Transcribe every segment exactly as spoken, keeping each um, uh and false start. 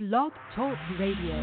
Blog Talk Radio.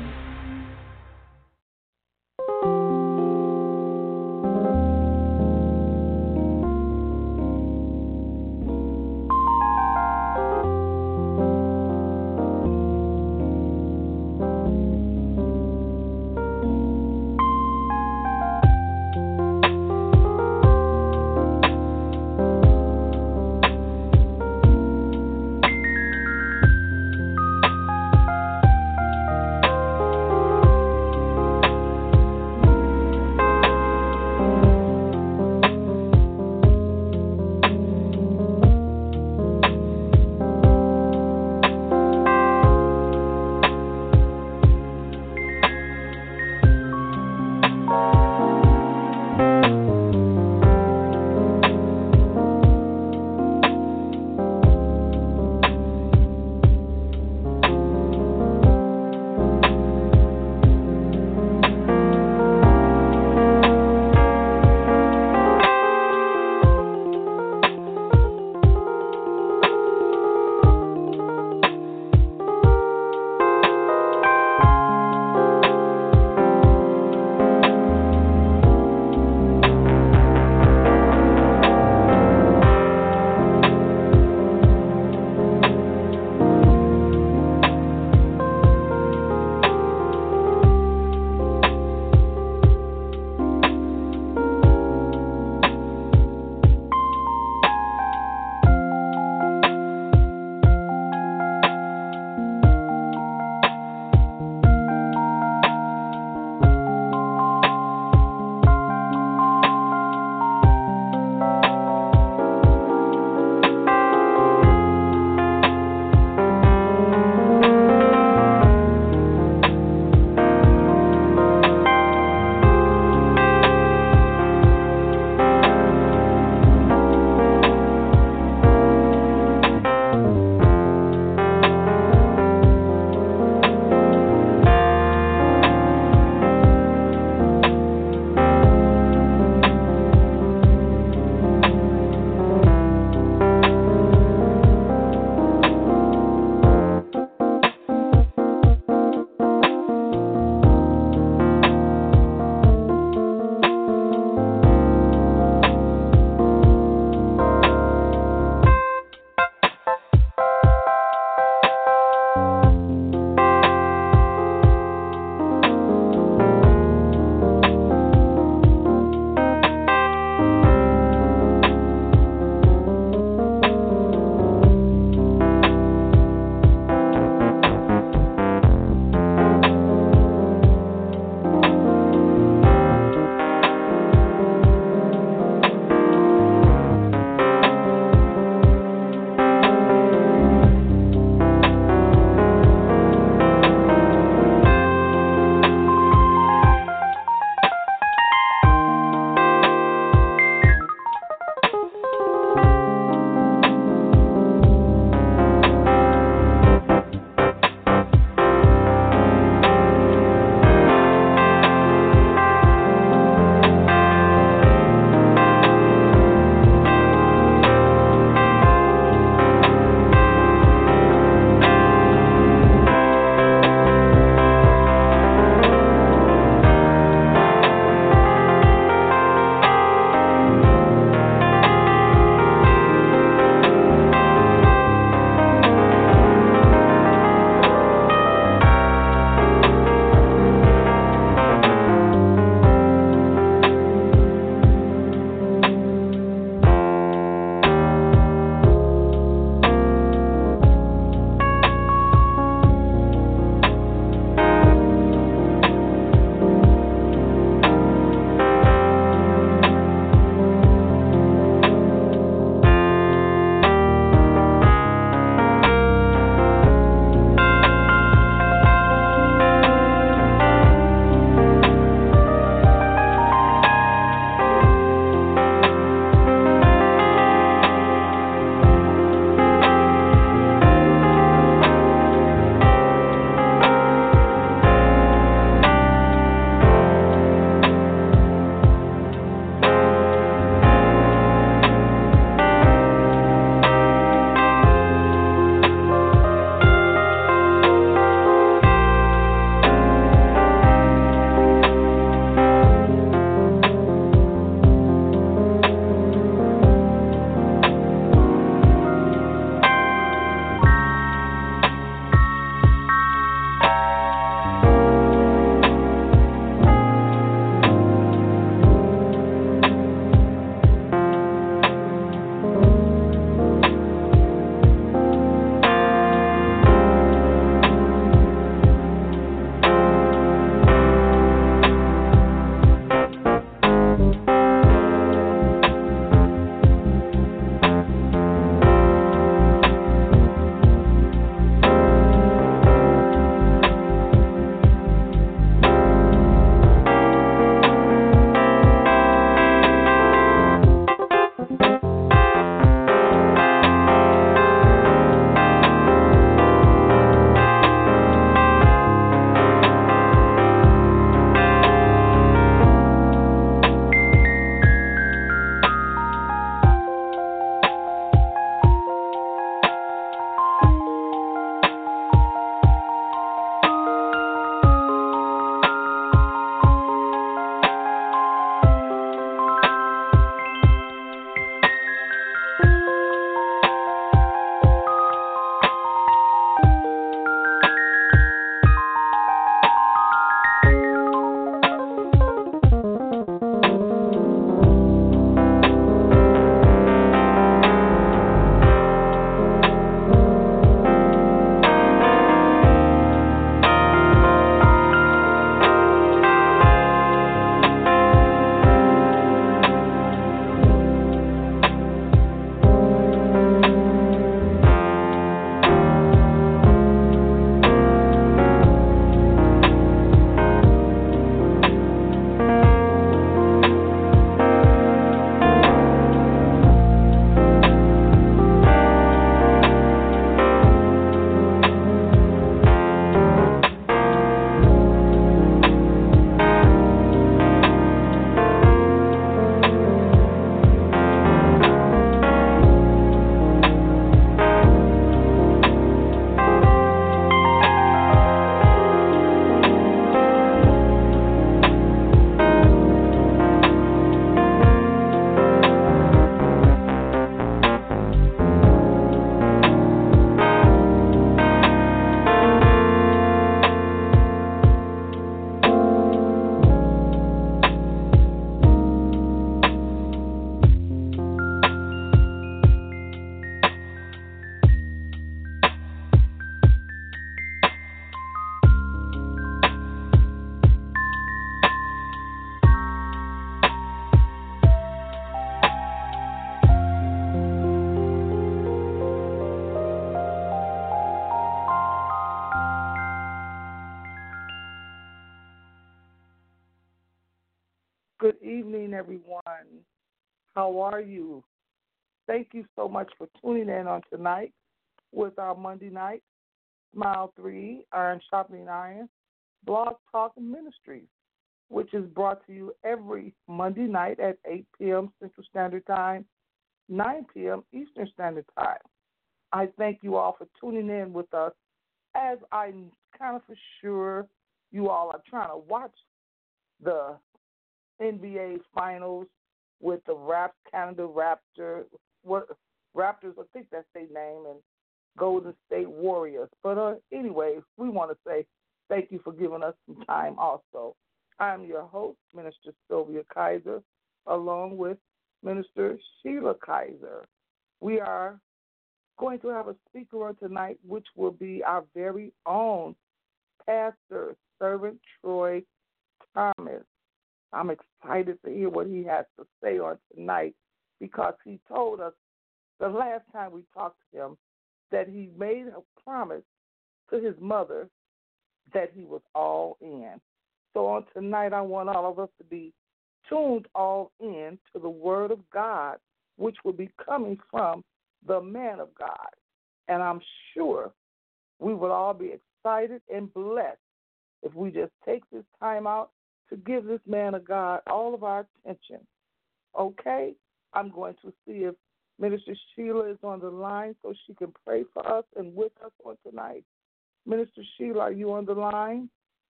Good evening, everyone. How are you? Thank you so much for tuning in on tonight with our Monday night Smile three Iron Sharpening Iron Blog Talk Ministries, which is brought to you every Monday night at eight p.m. Central Standard Time, nine p.m. Eastern Standard Time. I thank you all for tuning in with us, as I'm kind of for sure you all are trying to watch the N B A Finals with the Rap Canada Raptor, what Raptors, I think that's their name, and Golden State Warriors. But uh, anyway, we want to say thank you for giving us some time also. I'm your host, Minister Sylvia Kaiser, along with Minister Sheila Kaiser. We are going to have a speaker on tonight, which will be our very own Pastor Servant Troy Thomas. I'm excited to hear what he has to say on tonight because he told us the last time we talked to him that he made a promise to his mother that he was all in. So on tonight, I want all of us to be tuned all in to the Word of God, which will be coming from the man of God. And I'm sure we will all be excited and blessed if we just take this time out to give this man of God all of our attention. Okay? I'm going to see if Minister Sheila is on the line so she can pray for us and with us on tonight. Minister Sheila, are you on the line?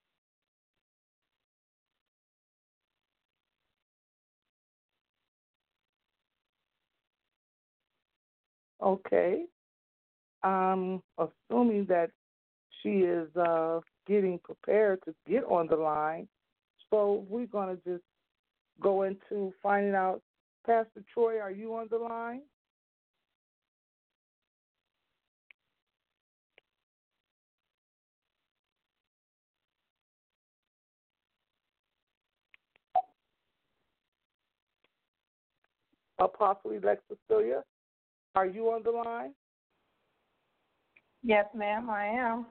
Okay. I'm assuming that she is uh, getting prepared to get on the line. So we're going to just go into finding out. Pastor Troy, are you on the line? Apostle Elect Cecilia, are you on the line? Yes, ma'am, I am.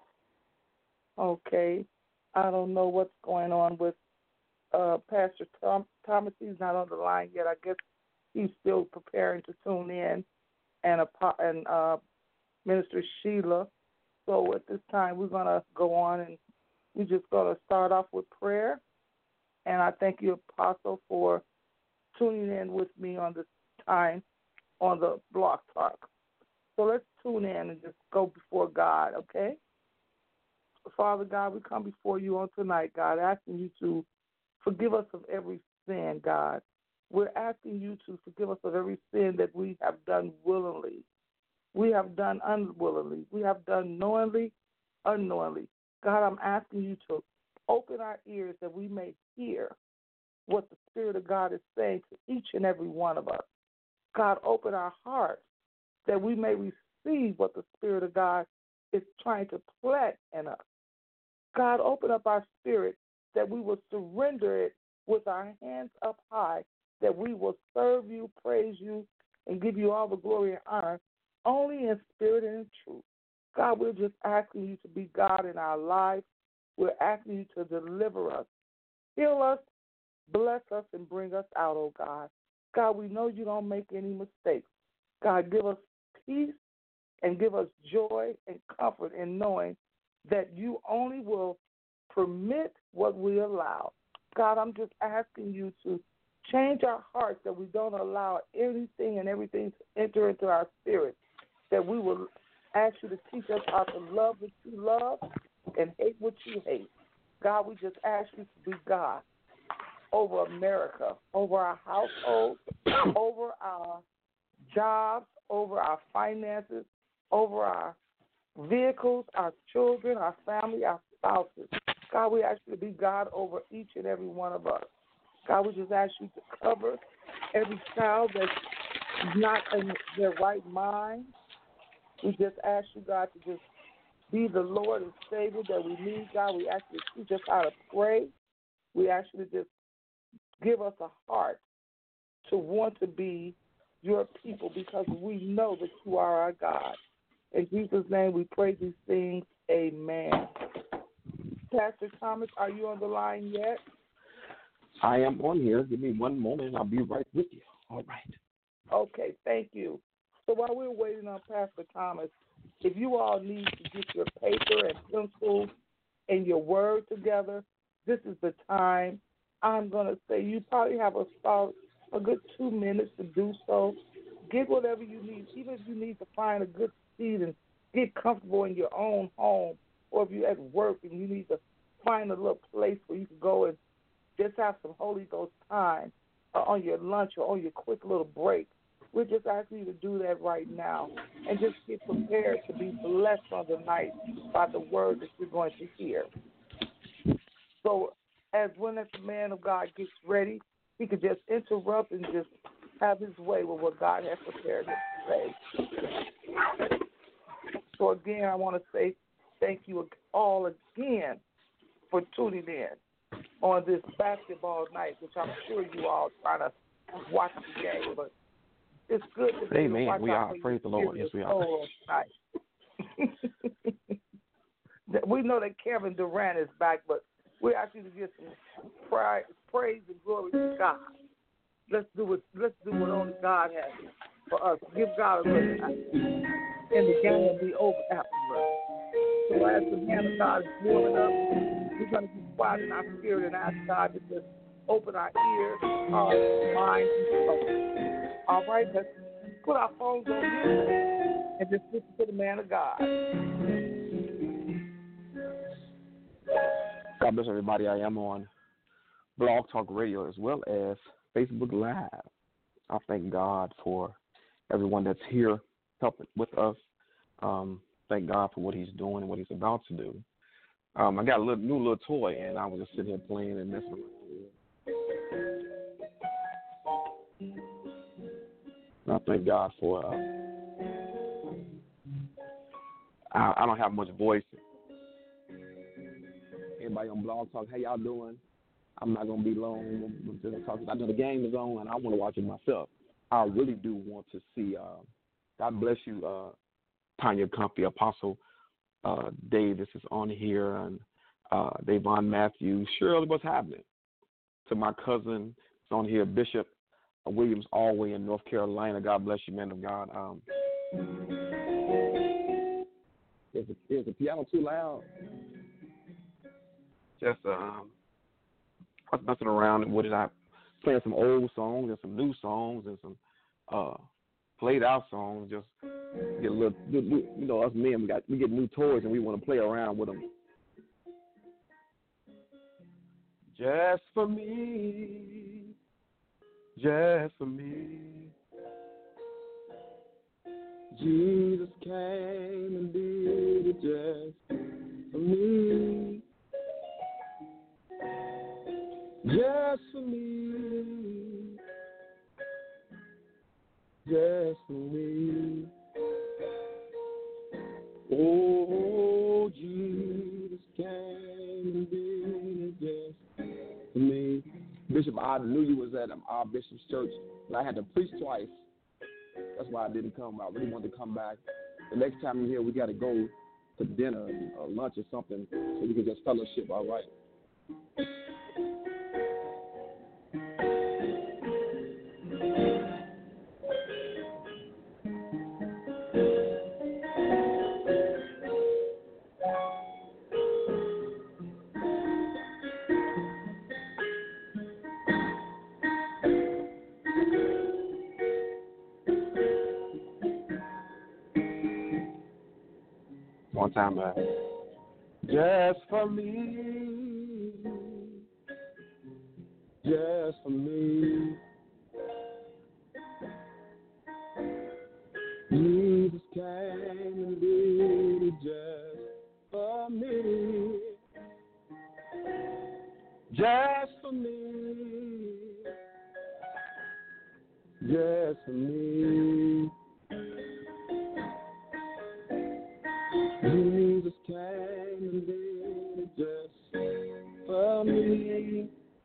Okay. I don't know what's going on with uh, Pastor Tom, Thomas. He's not on the line yet. I guess he's still preparing to tune in, and, uh, and uh, Minister Sheila. So at this time, we're going to go on, and we're just going to start off with prayer. And I thank you, Apostle, for tuning in with me on this time on the Block Talk. So let's tune in and just go before God, okay? Father God, we come before you on tonight, God, asking you to forgive us of every sin, God. We're asking you to forgive us of every sin that we have done willingly. We have done unwillingly. We have done knowingly, unknowingly. God, I'm asking you to open our ears that we may hear what the Spirit of God is saying to each and every one of us. God, open our hearts that we may receive what the Spirit of God is trying to plant in us. God, open up our spirit that we will surrender it with our hands up high, that we will serve you, praise you, and give you all the glory and honor, only in spirit and in truth. God, we're just asking you to be God in our lives. We're asking you to deliver us, heal us, bless us, and bring us out, oh God. God, we know you don't make any mistakes. God, give us peace and give us joy and comfort in knowing that you only will permit what we allow. God, I'm just asking you to change our hearts that we don't allow anything and everything to enter into our spirit, that we will ask you to teach us how to love what you love and hate what you hate. God, we just ask you to be God over America, over our household, over our jobs, over our finances, over our vehicles, our children, our family, our spouses. God, we ask you to be God over each and every one of us. God, we just ask you to cover every child that's not in their right mind. We just ask you, God, to just be the Lord and Savior that we need. God, we ask you to teach us how to pray. We ask you to just give us a heart to want to be your people because we know that you are our God. In Jesus' name we pray these things. Amen. Pastor Thomas, are you on the line yet? I am on here. Give me one moment, and I'll be right with you. All right. Okay, thank you. So while we're waiting on Pastor Thomas, if you all need to get your paper and pencil and your word together, this is the time. I'm going to say you probably have a, about a good two minutes to do so. Get whatever you need, even if you need to find a good seat and get comfortable in your own home, or if you're at work and you need to find a little place where you can go and just have some Holy Ghost time uh, on your lunch or on your quick little break. We're just asking you to do that right now and just get prepared to be blessed on the night by the word that you're going to hear. So as when the man of God gets ready, he could just interrupt and just have his way with what God has prepared him to say. So again, I want to say thank you all again for tuning in on this basketball night, which I'm sure you all trying to watch the game, but it's good to be Amen. watch We out are. for Praise the Lord. Yes, we are. We know that Kevin Durant is back, but we ask you to give some praise, praise and glory to God. Let's do what let's do what only God has for us. Give God a little time, and the game will be over afterwards. So as the man of God is warming up, we're going to be quiet in our spirit and ask God to just open our ears, hearts, minds, and souls. All right, let's put our phones on mute and just listen to the man of God. God bless everybody. I am on Blog Talk Radio as well as Facebook Live. I thank God for everyone that's here helping with us. Um, thank God for what he's doing and what he's about to do. Um, I got a little, new little toy, and I was just sitting here playing and messing around. And I thank God for uh, I, I don't have much voice. Everybody on Blog Talk, how y'all doing? I'm not going to be long. I know the game is on, and I want to watch it myself. I really do want to see, uh, God bless you, uh, Tanya Comfy, Apostle uh, Davis is on here, and uh, Davon Matthews. Shirley, what's happening? To my cousin, it's on here, Bishop Williams Alway in North Carolina. God bless you, man of God. Um, is, the, is the piano too loud? Just um, I was messing around with it. I playing some old songs and some new songs and some uh, played out songs. Just get a little, you know, us men we got we get new toys and we want to play around with them. Just for me, just for me, Jesus came and did it just for me. Just for me, just for me. Oh, Jesus came and did it just for me. Bishop, I knew you was at um, our Bishop's church, and I had to preach twice. That's why I didn't come. I really wanted to come back. The next time you're here, we got to go to dinner or lunch or something so we can just fellowship, all right? One time, man. Just for me, just for me, Jesus came and did it just for me, just for me, just for me. Jesus came and did it just for me.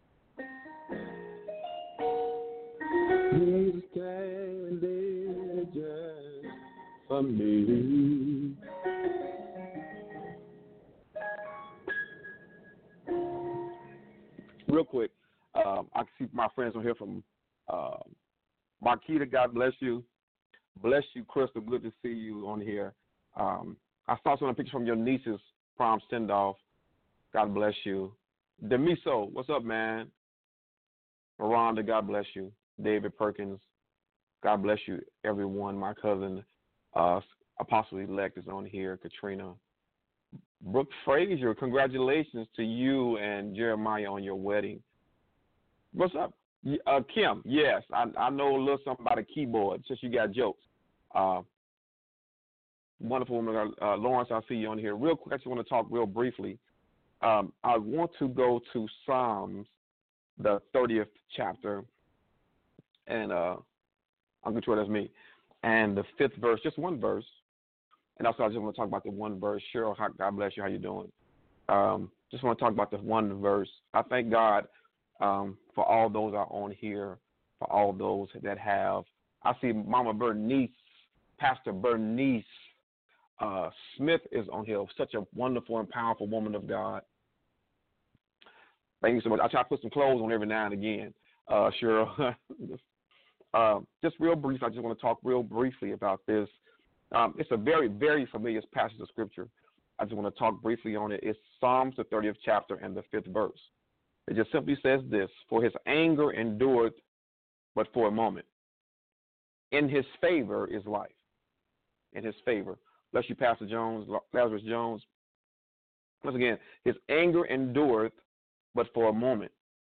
Jesus came and did it just for me. Real quick, Um, I can see my friends on here from uh, Marquita. God bless you. Bless you, Crystal. Good to see you on here. Um, I saw some of the pictures from your niece's prom send-off. God bless you. Demiso, what's up, man? Miranda, God bless you. David Perkins, God bless you, everyone. My cousin, uh, Apostle-elect is on here. Katrina. Brooke Frazier, congratulations to you and Jeremiah on your wedding. What's up? Uh, Kim, yes, I, I know a little something about a keyboard since you got jokes. Uh, wonderful woman. Uh, Lawrence, I see you on here. Real quick, I just want to talk real briefly. Um, I want to go to Psalms, the thirtieth chapter, and uh, I'm going to sure that's me, and the fifth verse, just one verse. And also, I just want to talk about the one verse. Cheryl, God bless you. How you doing? Um, just want to talk about the one verse. I thank God um, for all those that are on here, for all those that have. I see Mama Bernice, Pastor Bernice uh, Smith is on here. Such a wonderful and powerful woman of God. Thank you so much. I try to put some clothes on every now and again, uh, Cheryl. uh, just real brief. I just want to talk real briefly about this. Um, it's a very, very familiar passage of Scripture. I just want to talk briefly on it. It's Psalms, the thirtieth chapter, and the fifth verse. It just simply says this: For his anger endureth but for a moment. In his favor is life. In his favor. Bless you, Pastor Jones, Lazarus Jones. Once again, his anger endureth but for a moment.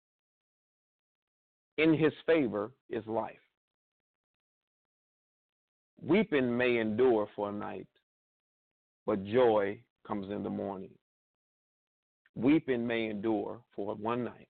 In his favor is life. Weeping may endure for a night, but joy comes in the morning. Weeping may endure for one night,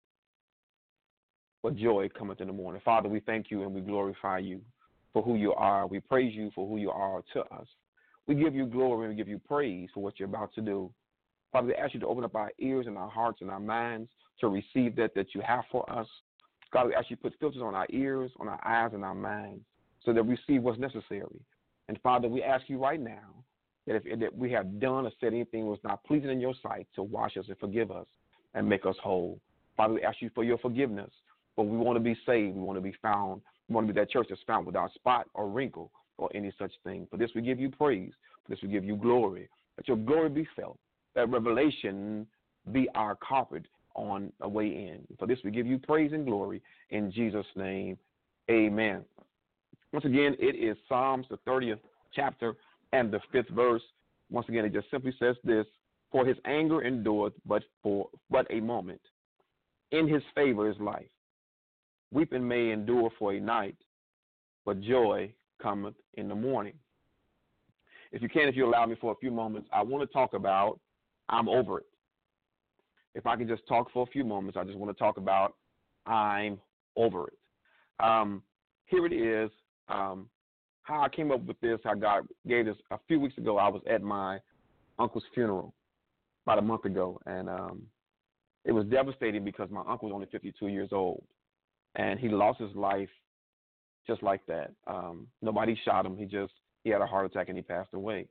but joy cometh in the morning. Father, we thank you and we glorify you for who you are. We praise you for who you are to us. We give you glory and we give you praise for what you're about to do. Father, we ask you to open up our ears and our hearts and our minds to receive that that you have for us. God, we ask you to put filters on our ears, on our eyes, and our minds so that we see what's necessary. And, Father, we ask you right now that if that we have done or said anything that was not pleasing in your sight, to wash us and forgive us and make us whole. Father, we ask you for your forgiveness, but we want to be saved. We want to be found. We want to be that church that's found without spot or wrinkle or any such thing. For this we give you praise. For this we give you glory. Let your glory be felt. That revelation be our carpet on a way in. For this we give you praise and glory in Jesus' name. Amen. Once again, it is Psalms, the thirtieth chapter and the fifth verse. Once again, it just simply says this: For his anger endureth but for but a moment. In his favor is life. Weeping may endure for a night, but joy cometh in the morning. If you can, if you allow me for a few moments, I want to talk about I'm over it. If I can just talk for a few moments, I just want to talk about I'm over it. Um, here it is. Um, how I came up with this, how God gave this. A few weeks ago, I was at my uncle's funeral about a month ago, and um, it was devastating because my uncle was only fifty-two years old, and he lost his life just like that. Um, nobody shot him. He just he had a heart attack, and he passed away.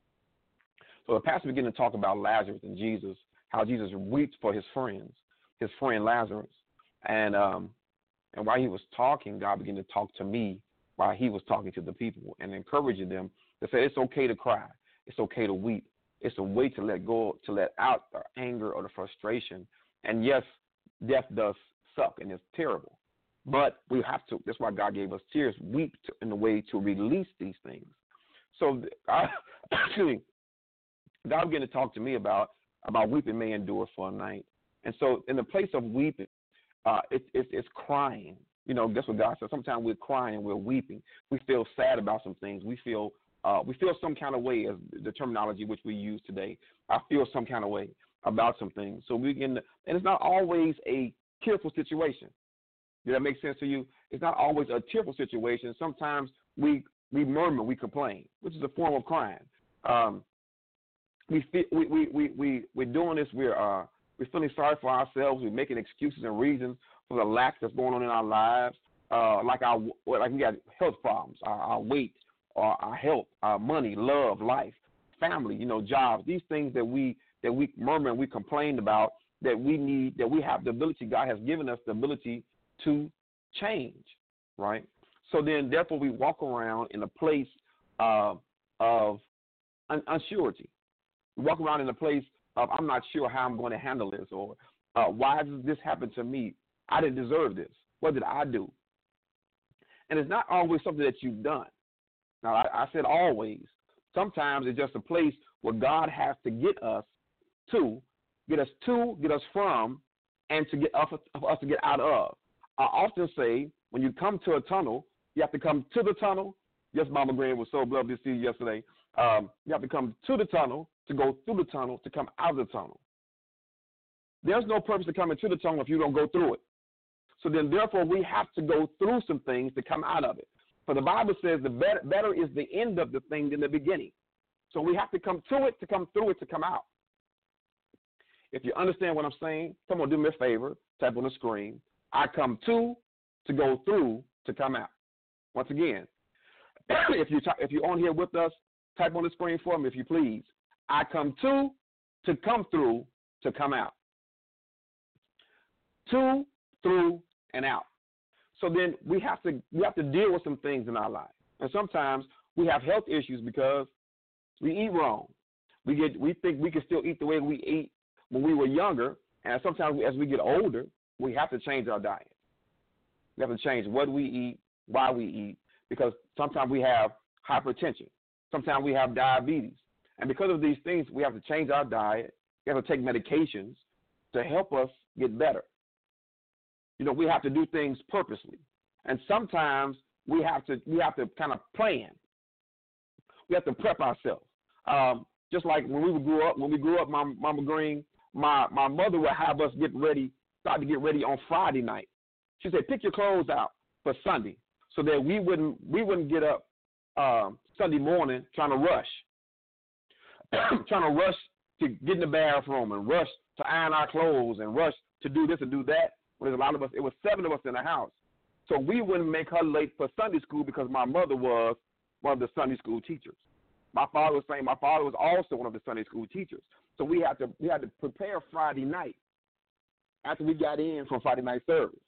So the pastor began to talk about Lazarus and Jesus, how Jesus wept for his friends, his friend Lazarus. And um, and while he was talking, God began to talk to me while he was talking to the people and encouraging them to say it's okay to cry. It's okay to weep. It's a way to let go, to let out the anger or the frustration. And yes, death does suck and it's terrible. But we have to, that's why God gave us tears, weep to, in a way to release these things. So I, excuse me, God began to talk to me about, about weeping may endure for a night. And so in the place of weeping, uh, it, it, it's crying. You know, that's what God says. Sometimes we're crying and we're weeping. We feel sad about some things. We feel uh, we feel some kind of way, as the terminology which we use today. I feel some kind of way about some things. So we can, and it's not always a tearful situation. Does that make sense to you? It's not always a tearful situation. Sometimes we we murmur, we complain, which is a form of crying. Um, we, feel, we we we we we're doing this. We're uh, we're feeling sorry for ourselves. We're making excuses and reasons for the lack that's going on in our lives. Uh, like our like we got health problems, our, our weight, or our health, our money, love, life, family, you know, jobs. These things that we that we murmur and we complain about, that we need, that we have the ability, God has given us the ability to change, right? So then, therefore, we walk around in a place uh, of un- unsurety. We walk around in a place of, I'm not sure how I'm going to handle this, or uh, why does this happen to me? I didn't deserve this. What did I do? And it's not always something that you've done. Now, I, I said always. Sometimes it's just a place where God has to get us to, get us to, get us from, and to get us, for us to get out of. I often say, when you come to a tunnel, you have to come to the tunnel. Yes, Mama Green was so lovely to see you yesterday. Um, you have to come to the tunnel to go through the tunnel to come out of the tunnel. There's no purpose to come into the tunnel if you don't go through it. So then, therefore, we have to go through some things to come out of it. For the Bible says the better, better is the end of the thing than the beginning. So we have to come to it to come through it to come out. If you understand what I'm saying, come on, do me a favor, type on the screen. I come to, to go through, to come out. Once again, if, you, if you're on here with us, type on the screen for me, if you please. I come to, to come through, to come out. To, through, and out. So then we have to we have to deal with some things in our life. And sometimes we have health issues because we eat wrong. We get we think we can still eat the way we ate when we were younger, and sometimes we, as we get older, we have to change our diet. We have to change what we eat, why we eat, because sometimes we have hypertension. Sometimes we have diabetes. And because of these things, we have to change our diet. We have to take medications to help us get better. You know, we have to do things purposely. And sometimes we have to we have to kind of plan. We have to prep ourselves. Um, just like when we grew up, when we grew up, Mama, Mama Green, my, my mother would have us get ready, start to get ready on Friday night. She said, pick your clothes out for Sunday so that we wouldn't we wouldn't get up uh, Sunday morning trying to rush. trying to rush to get in the bathroom and rush to iron our clothes and rush to do this and do that. Well, there's a lot of us. It was seven of us in the house. So we wouldn't make her late for Sunday school because my mother was one of the Sunday school teachers. My father was saying my father was also one of the Sunday school teachers. So we had to we had to prepare Friday night after we got in from Friday night service.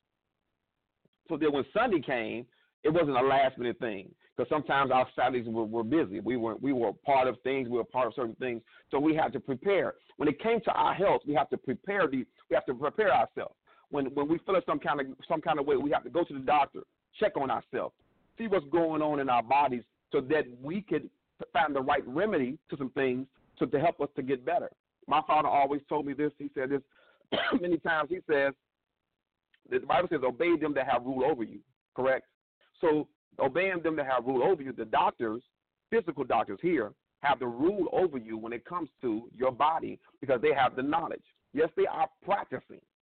So then when Sunday came, it wasn't a last minute thing because sometimes our Saturdays were, were busy. We were we were part of things. We were part of certain things. So we had to prepare. When it came to our health, we have to prepare the we have to prepare ourselves. When when we feel some kind of some kind of way, we have to go to the doctor, check on ourselves, see what's going on in our bodies, so that we could find the right remedy to some things to, to help us to get better. My father always told me this. He said this many times. He says, the Bible says, obey them that have rule over you, correct? So obeying them that have rule over you, the doctors, physical doctors here, have the rule over you when it comes to your body because they have the knowledge. Yes, they are practicing,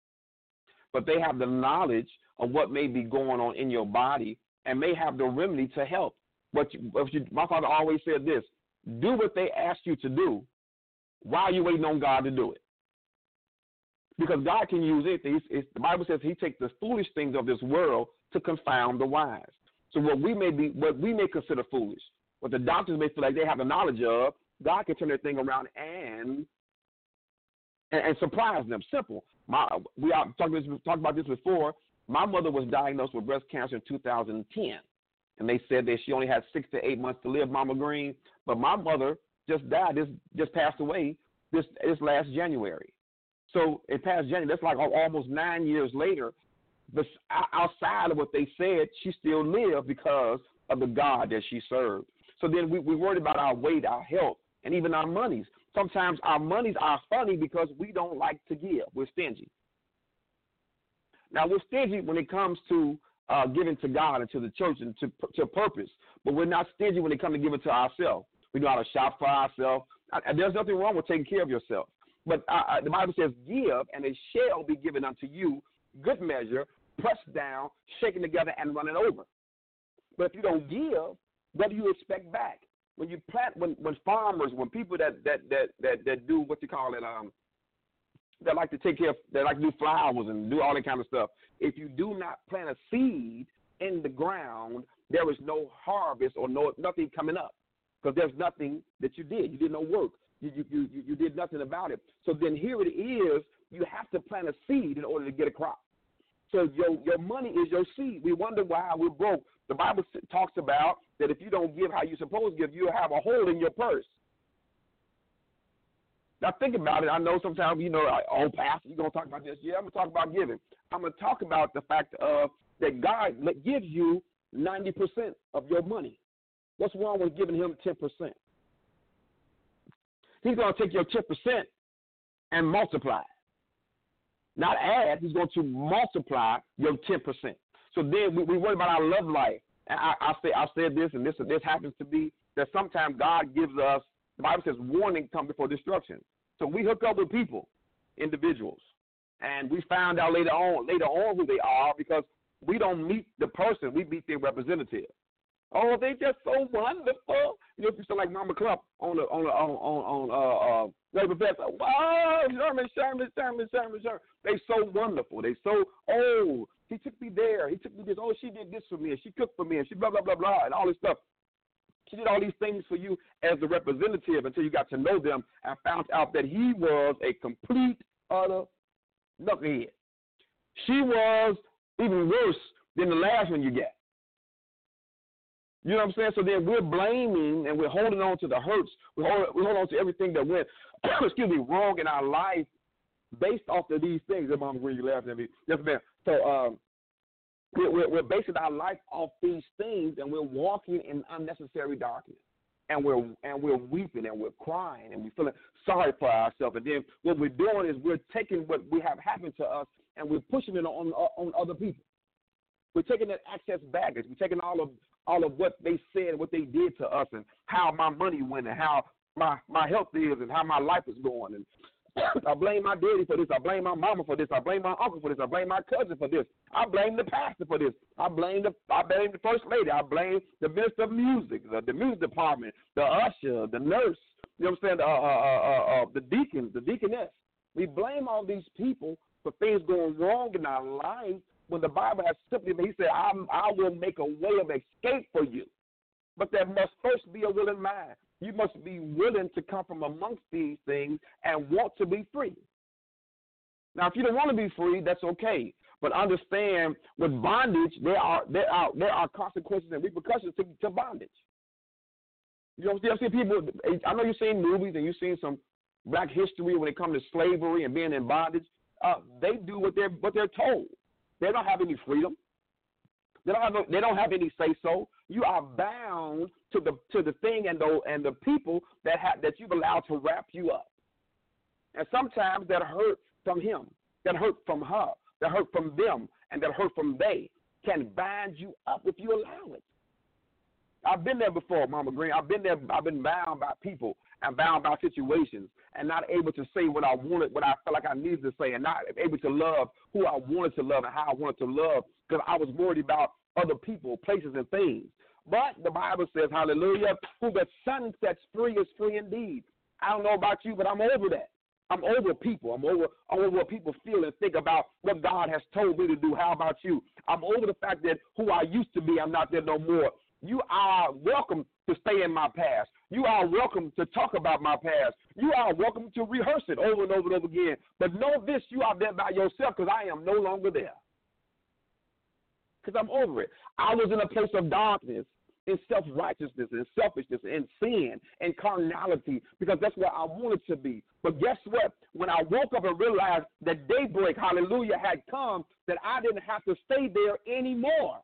but they have the knowledge of what may be going on in your body and may have the remedy to help. But you, you, my father always said this, do what they ask you to do while you're waiting on God to do it. Because God can use it. It's, it's, the Bible says he takes the foolish things of this world to confound the wise. So what we may be, what we may consider foolish, what the doctors may feel like they have the knowledge of, God can turn their thing around and and, and surprise them. Simple. My, we are talking this, talked about this before. My mother was diagnosed with breast cancer in two thousand ten, and they said that she only had six to eight months to live, Mama Green. But my mother just died, this just passed away this this last January. So it passed January. That's like almost nine years later. But outside of what they said, she still lived because of the God that she served. So then we, we worried about our weight, our health, and even our monies. Sometimes our monies are funny because we don't like to give. We're stingy. Now, we're stingy when it comes to uh, giving to God and to the church and to, to purpose, but we're not stingy when it comes to giving to ourselves. We know how to shop for ourselves. There's nothing wrong with taking care of yourself. But uh, the Bible says, give, and it shall be given unto you, good measure, pressed down, shaken together, and running over. But if you don't give, what do you expect back? When you plant, when, when farmers, when people that, that, that, that, that do what you call it, um, that like to take care of, that like to do flowers and do all that kind of stuff, if you do not plant a seed in the ground, there is no harvest or no nothing coming up because there's nothing that you did. You did no work. You, you, you, you did nothing about it. So then here it is you have to plant a seed in order to get a crop. So your your money is your seed. We wonder why we're broke. The Bible talks about that if you don't give how you're supposed to give, you'll have a hole in your purse. Now think about it. I know sometimes, you know, oh, Pastor, you're going to talk about this. Yeah, I'm going to talk about giving. I'm going to talk about the fact of that God gives you ninety percent of your money. What's wrong with giving him ten percent? He's going to take your ten percent and multiply it. Not add, he's going to multiply your ten percent. So then we, we worry about our love life. And I, I, say, I said this, and this, this happens to be that sometimes God gives us, the Bible says warning comes before destruction. So we hook up with people, individuals, and we find out later on, later on who they are because we don't meet the person, we meet their representative. Oh, they just so wonderful. You know, if you sound like Mama Clump on the on the on on, on uh uh Labor Fest, wow, Sherman, Sherman, Sherman, Sherman, Sherman. They so wonderful. They so oh, he took me there. He took me this. Oh, she did this for me, and she cooked for me, and she blah blah blah blah, and all this stuff. She did all these things for you as the representative until you got to know them and found out that he was a complete utter knucklehead. She was even worse than the last one you get. You know what I'm saying? So then we're blaming and we're holding on to the hurts. We hold, we hold on to everything that went, excuse me, wrong in our life based off of these things. Mom, when you laughing at me, yes, ma'am. So um, we're, we're basing our life off these things, and we're walking in unnecessary darkness. And we're and we're weeping and we're crying and we're feeling sorry for ourselves. And then what we're doing is we're taking what we have happened to us and we're pushing it on on other people. We're taking that excess baggage. We're taking all of all of what they said, what they did to us, and how my money went, and how my, my health is, and how my life is going. And I blame my daddy for this. I blame my mama for this. I blame my uncle for this. I blame my cousin for this. I blame the pastor for this. I blame the I blame the first lady. I blame the minister of music, the, the music department, the usher, the nurse. You know what I'm saying? Uh, uh, uh, uh, the deacon, the deaconess. We blame all these people for things going wrong in our life. When the Bible has simply, he said, I'm, I will make a way of escape for you. But there must first be a willing mind. You must be willing to come from amongst these things and want to be free. Now, if you don't want to be free, that's okay. But understand, with bondage, there are there are there are consequences and repercussions to, to bondage. You know, you see people. I know you've seen movies and you've seen some black history when it comes to slavery and being in bondage. Uh, they do what they're what they're told. They don't have any freedom. They don't have, they don't have any say-so. You are bound to the to the thing and the and the people that have, that you've allowed to wrap you up. And sometimes that hurt from him, that hurt from her, that hurt from them, and that hurt from they can bind you up if you allow it. I've been there before, Mama Green. I've been there. I've been bound by people and bound by situations and not able to say what I wanted, what I felt like I needed to say, and not able to love who I wanted to love and how I wanted to love because I was worried about other people, places, and things. But the Bible says, hallelujah, who the Son sets free is free indeed. I don't know about you, but I'm over that. I'm over people. I'm over, I'm over what people feel and think about what God has told me to do. How about you? I'm over the fact that who I used to be, I'm not there no more. You are welcome to stay in my past. You are welcome to talk about my past. You are welcome to rehearse it over and over and over again. But know this, you are there by yourself because I am no longer there. Because I'm over it. I was in a place of darkness, in self-righteousness, and selfishness, and sin, and carnality, because that's where I wanted to be. But guess what? When I woke up and realized that daybreak, hallelujah, had come, that I didn't have to stay there anymore.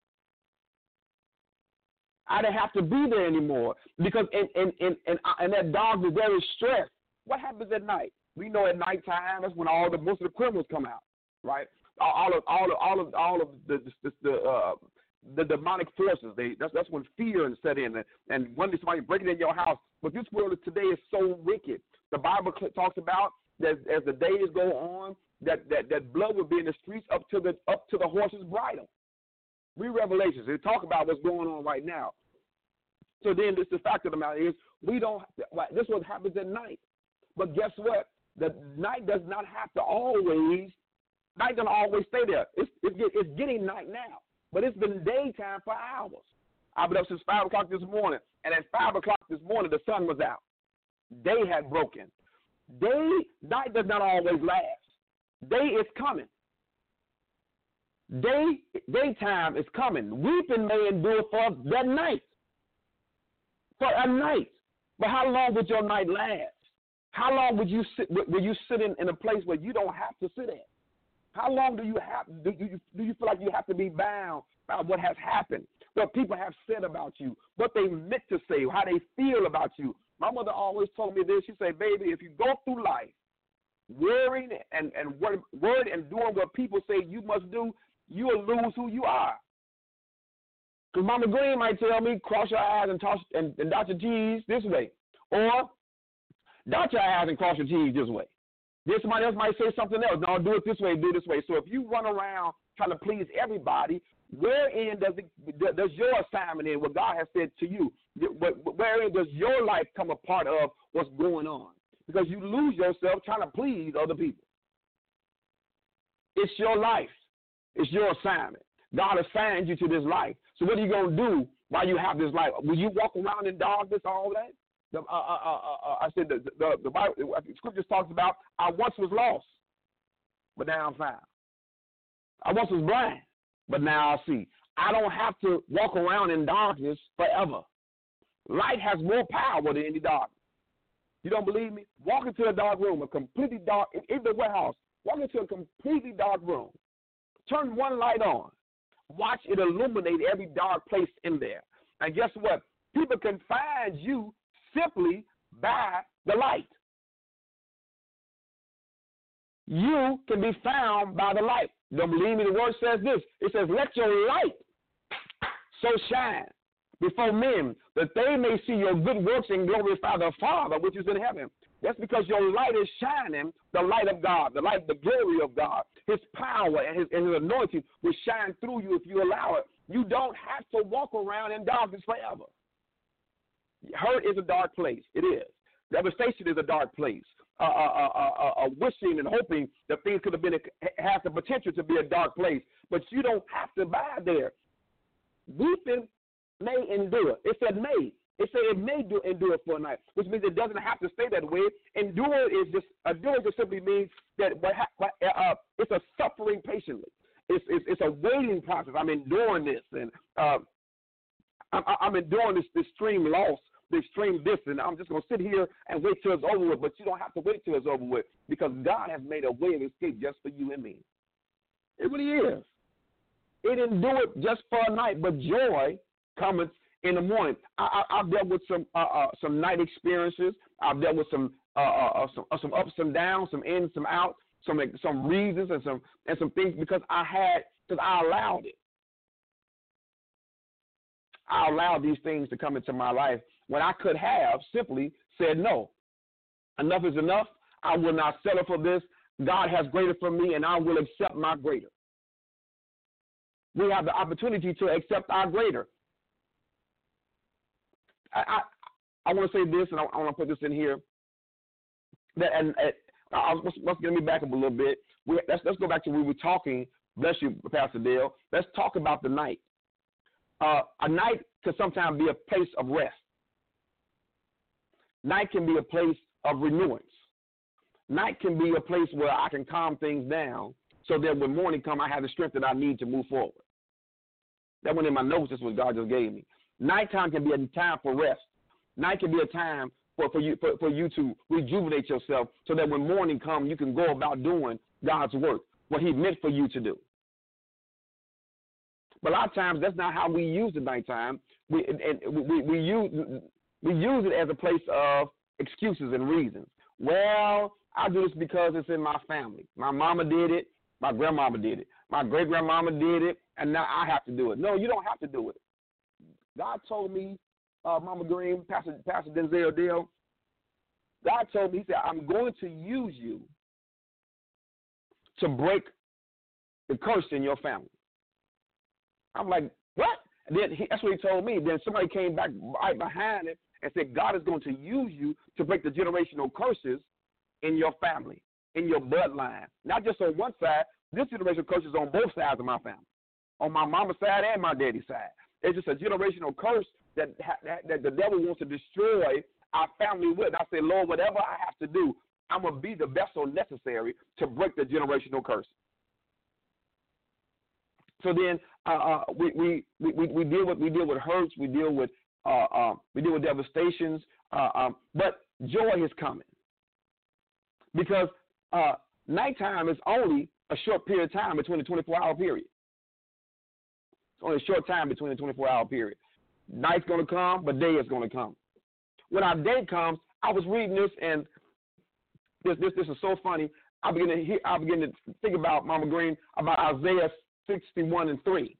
I didn't have to be there anymore because in, in, in, in, in that darkness there is stress. What happens at night? We know at nighttime that's when all the most of the criminals come out, right? All of all of all of all of the the the, uh, the demonic forces. They that's that's when fear is set in, and, and when somebody breaking in your house. But this world today is so wicked. The Bible talks about that as the days go on, that, that, that blood will be in the streets up to the up to the horse's bridle. Read Revelations. They talk about what's going on right now. So then this the fact of the matter is we don't – this what happens at night. But guess what? The night does not have to always – night doesn't always stay there. It's, it's, it's getting night now. But it's been daytime for hours. I've been up since five o'clock this morning, and at five o'clock this morning the sun was out. Day had broken. Day, night does not always last. Day is coming. Day, daytime is coming. Weeping may endure for that night. For a night. But how long would your night last? How long would you sit? Will you sit in, in a place where you don't have to sit at? How long do you have? Do you do you feel like you have to be bound by what has happened, what people have said about you, what they meant to say, how they feel about you? My mother always told me this. She said, "Baby, if you go through life worrying and and worried and doing what people say you must do, you will lose who you are." Because Mama Green might tell me, cross your eyes and, toss, and, and dot your T's this way, or dot your eyes and cross your T's this way. Then somebody else might say something else. No, do it this way, do it this way. So if you run around trying to please everybody, wherein does it, does your assignment in what God has said to you? Wherein does your life come a part of what's going on? Because you lose yourself trying to please other people. It's your life. It's your assignment. God assigned you to this life. So what are you going to do while you have this life? Will you walk around in darkness, all that? The, uh, uh, uh, uh, I said the, the, the Bible, the scripture talks about, I once was lost, but now I'm found. I once was blind, but now I see. I don't have to walk around in darkness forever. Light has more power than any darkness. You don't believe me? Walk into a dark room, a completely dark, in the warehouse, walk into a completely dark room. Turn one light on. Watch it illuminate every dark place in there. And guess what? People can find you simply by the light. You can be found by the light. Don't believe me? The word says this. It says, let your light so shine before men that they may see your good works and glorify the Father which is in heaven. That's because your light is shining, the light of God, the light, the glory of God. His power and his, and his anointing will shine through you if you allow it. You don't have to walk around in darkness forever. Hurt is a dark place. It is. Devastation is a dark place. Uh, uh, uh, uh, uh, wishing and hoping that things could have been, a, has the potential to be a dark place. But you don't have to abide there. Weeping may endure. It said may. It said it may do endure for a night, which means it doesn't have to stay that way. Endure is just, endure just simply means that uh, it's a suffering patiently. It's, it's, it's a waiting process. I'm enduring this, and uh, I'm, I'm enduring this, this extreme loss, the extreme this, and I'm just going to sit here and wait till it's over with. But you don't have to wait till it's over with, because God has made a way of escape just for you and me. It really is. It endured just for a night, but joy cometh in the morning. I, I, I've dealt with some uh, uh, some night experiences. I've dealt with some uh, uh, some, uh, some ups and downs, some ins, some outs, some some reasons and some and some things because I had because I allowed it. I allowed these things to come into my life when I could have simply said no. Enough is enough. I will not settle for this. God has greater for me, and I will accept my greater. We have the opportunity to accept our greater. I, I, I want to say this, and I, I want to put this in here. That and, and I was, let's get me back up a little bit. We, let's let's go back to where we were talking. Bless you, Pastor Dale. Let's talk about the night. Uh, a night can sometimes be a place of rest. Night can be a place of renewance. Night can be a place where I can calm things down so that when morning comes, I have the strength that I need to move forward. That went in my notes. That's what God just gave me. Nighttime can be a time for rest. Night can be a time for, for, you, for, for you to rejuvenate yourself so that when morning comes, you can go about doing God's work, what he meant for you to do. But a lot of times, that's not how we use the nighttime. We, and, and we, we, use, we use it as a place of excuses and reasons. Well, I do this because it's in my family. My mama did it. My grandmama did it. My great-grandmama did it, and now I have to do it. No, you don't have to do it. God told me, uh, Mama Green, Pastor, Pastor Denzel Dale, God told me, he said, I'm going to use you to break the curse in your family. I'm like, what? And then he, that's what he told me. Then somebody came back right behind it and said, God is going to use you to break the generational curses in your family, in your bloodline. Not just on one side. This generational curse is on both sides of my family, on my mama's side and my daddy's side. It's just a generational curse that, that, that the devil wants to destroy our family with. I say, Lord, whatever I have to do, I'm going to be the vessel necessary to break the generational curse. So then uh, uh, we, we, we, we deal with we deal with hurts, we deal with uh, uh, we deal with devastations, uh, um, but joy is coming because uh, nighttime is only a short period of time between the twenty-four hour period. It's only a short time between the twenty-four hour period. Night's going to come, but day is going to come. When our day comes, I was reading this, and this this this is so funny. I begin to hear, I begin to think about Mama Green about Isaiah sixty-one and three.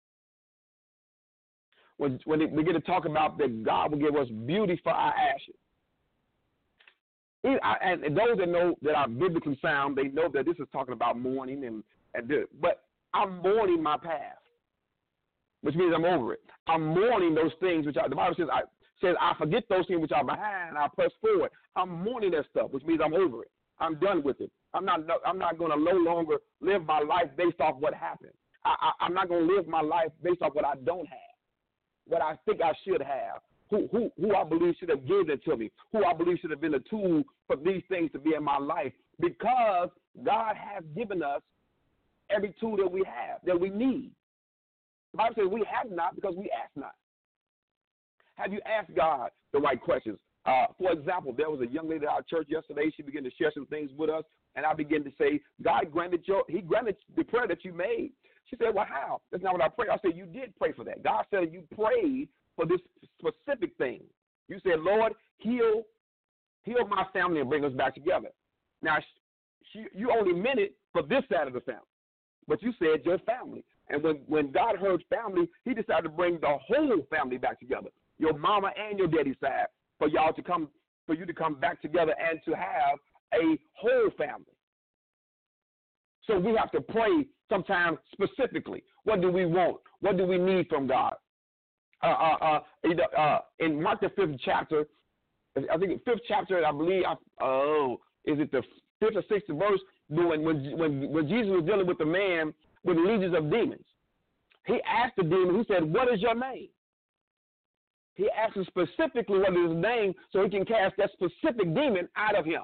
When when they begin to talk about that God will give us beauty for our ashes. It, I, and those that know that are biblically sound, they know that this is talking about mourning and and this, but I'm mourning my past, which means I'm over it. I'm mourning those things which I, the Bible says I says I forget those things which are behind and I press forward. I'm mourning that stuff, which means I'm over it. I'm done with it. I'm not I'm not going to no longer live my life based off what happened. I, I, I'm not going to live my life based off what I don't have, what I think I should have, who who who I believe should have given it to me, who I believe should have been a tool for these things to be in my life, because God has given us every tool that we have, that we need. The Bible says we have not because we ask not. Have you asked God the right questions? Uh, for example, there was a young lady at our church yesterday. She began to share some things with us, and I began to say, God granted your, He granted the prayer that you made. She said, well, how? That's not what I prayed. I said, you did pray for that. God said you prayed for this specific thing. You said, Lord, heal, heal my family and bring us back together. Now, she, you only meant it for this side of the family, but you said your family. And when, when God heard family, He decided to bring the whole family back together, your mama and your daddy side, for y'all to come, for you to come back together and to have a whole family. So we have to pray sometimes specifically. What do we want? What do we need from God? Uh, uh, uh, uh, in Mark the fifth chapter, I think the fifth chapter, I believe, I, oh, is it the fifth or sixth verse? When, when, when, when Jesus was dealing with the man with legions of demons, He asked the demon, He said, what is your name? He asked him specifically what is his name so he can cast that specific demon out of him.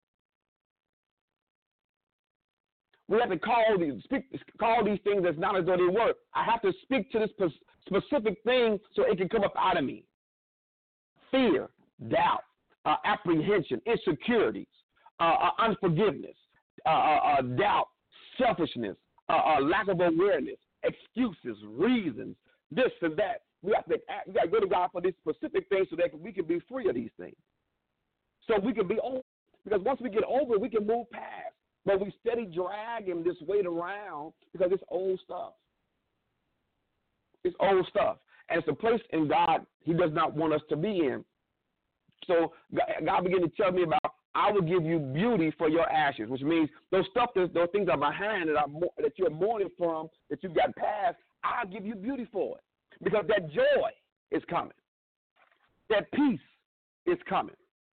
We have to call these, speak, call these things as not as though they were. I have to speak to this specific thing so it can come up out of me. Fear, doubt, uh, apprehension, insecurities, uh, uh, unforgiveness, uh, uh, uh, doubt, selfishness, uh, uh, lack of awareness, excuses, reasons, this and that. We have to act, we got to go to God for these specific things so that we can be free of these things. So we can be over. Because once we get over, we can move past. But we steady dragging this weight around because it's old stuff. It's old stuff. And it's a place in God He does not want us to be in. So God began to tell me about, I will give you beauty for your ashes, which means those stuff, those things are behind that, are, that you're mourning from, that you've got past, I'll give you beauty for it. Because that joy is coming. That peace is coming.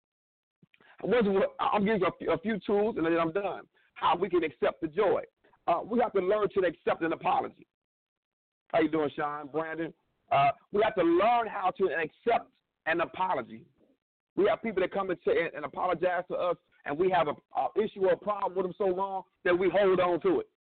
I'm giving you a few, a few tools, and then I'm done. How we can accept the joy. Uh, we have to learn to accept an apology. How you doing, Sean, Brandon? Uh, we have to learn how to accept an apology. We have people that come and, say, and apologize to us, and we have an issue or a problem with them so long that we hold on to it.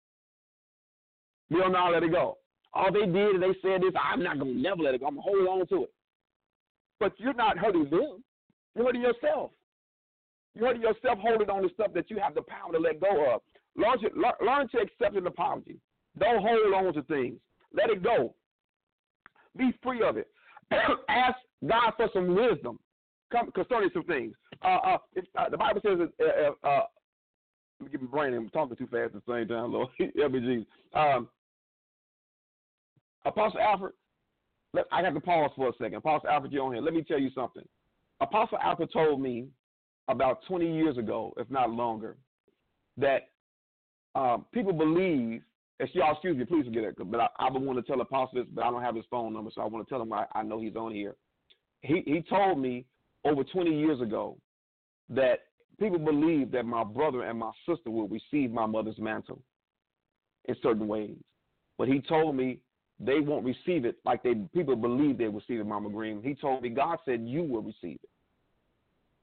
We don't know how to let it go. All they did is they said this, I'm not going to never let it go. I'm going to hold on to it. But you're not hurting them. You're hurting yourself. You're hurting yourself holding on to stuff that you have the power to let go of. Learn to, learn to accept an apology. Don't hold on to things. Let it go. Be free of it. Ask God for some wisdom concerning some things. Uh, uh, it, uh, the Bible says, uh, uh, let me give me brain. I'm talking too fast at the same time, Lord. Help me, Jesus. Um, Apostle Alfred, let, I have to pause for a second. Apostle Alfred, you're on here. Let me tell you something. Apostle Alfred told me about twenty years ago, if not longer, that um, people believe, and y'all, excuse me, please forget it, but I, I would want to tell Apostle this, but I don't have his phone number, so I want to tell him I, I know he's on here. He, he told me over twenty years ago that people believe that my brother and my sister will receive my mother's mantle in certain ways. But he told me they won't receive it like they people believe they will receive it, Mama Green. He told me God said you will receive it.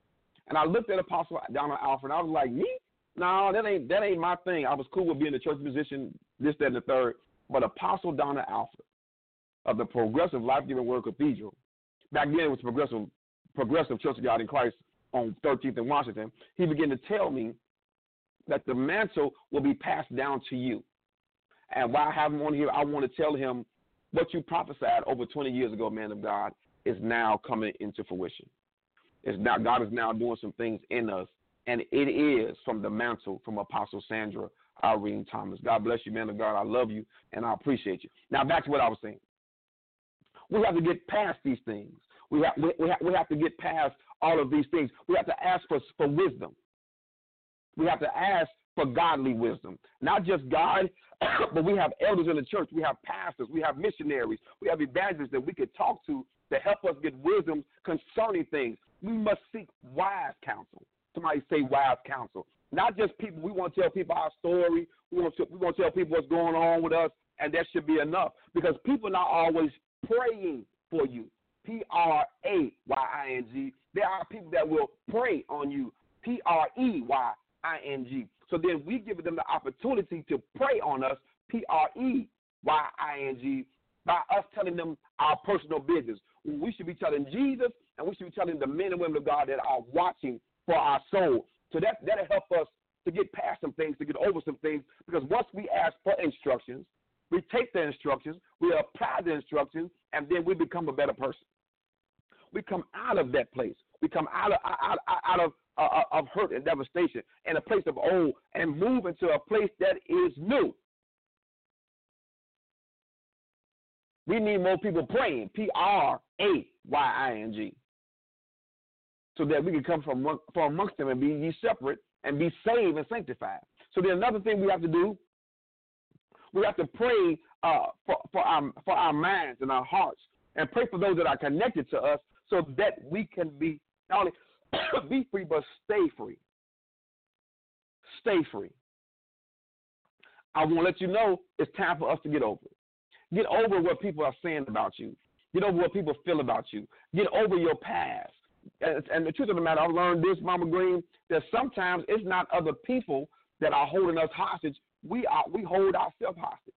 And I looked at Apostle Donna Alford, and I was like, me? No, that ain't that ain't my thing. I was cool with being a church musician, this, that, and the third. But Apostle Donna Alford of the Progressive Life-Giving Word Cathedral, back then it was Progressive Progressive Church of God in Christ on thirteenth and Washington, he began to tell me that the mantle will be passed down to you. And while I have him on here, I want to tell him what you prophesied over twenty years ago, man of God, is now coming into fruition. It's now, God is now doing some things in us, and it is from the mantle from Apostle Sandra Irene Thomas. God bless you, man of God. I love you, and I appreciate you. Now, back to what I was saying. We have to get past these things. We have, we, we have, we have to get past all of these things. We have to ask for, for wisdom. We have to ask for godly wisdom. Not just God, but we have elders in the church. We have pastors. We have missionaries. We have evangelists that we could talk to to help us get wisdom concerning things. We must seek wise counsel. Somebody say wise counsel. Not just people. We want to tell people our story. We want to, we want to tell people what's going on with us, and that should be enough, because people are not always praying for you. P R A Y I N G. There are people that will pray on you. P R E Y I N G. So then we give them the opportunity to pray on us, P R E Y I N G, by us telling them our personal business. We should be telling Jesus, and we should be telling the men and women of God that are watching for our soul. So that, that'll help us to get past some things, to get over some things, because once we ask for instructions, we take the instructions, we apply the instructions, and then we become a better person. We come out of that place. We come out of out, out of uh, of hurt and devastation and a place of old and move into a place that is new. We need more people praying, P R A Y I N G, so that we can come from, from amongst them and be ye separate and be saved and sanctified. So then another thing we have to do, we have to pray uh, for, for, our, for our minds and our hearts, and pray for those that are connected to us, so that we can be not only be free, but stay free. Stay free. I want to let you know it's time for us to get over it. Get over what people are saying about you. Get over what people feel about you. Get over your past. And, and the truth of the matter, I've learned this, Mama Green, that sometimes it's not other people that are holding us hostage. We are we hold ourselves hostage.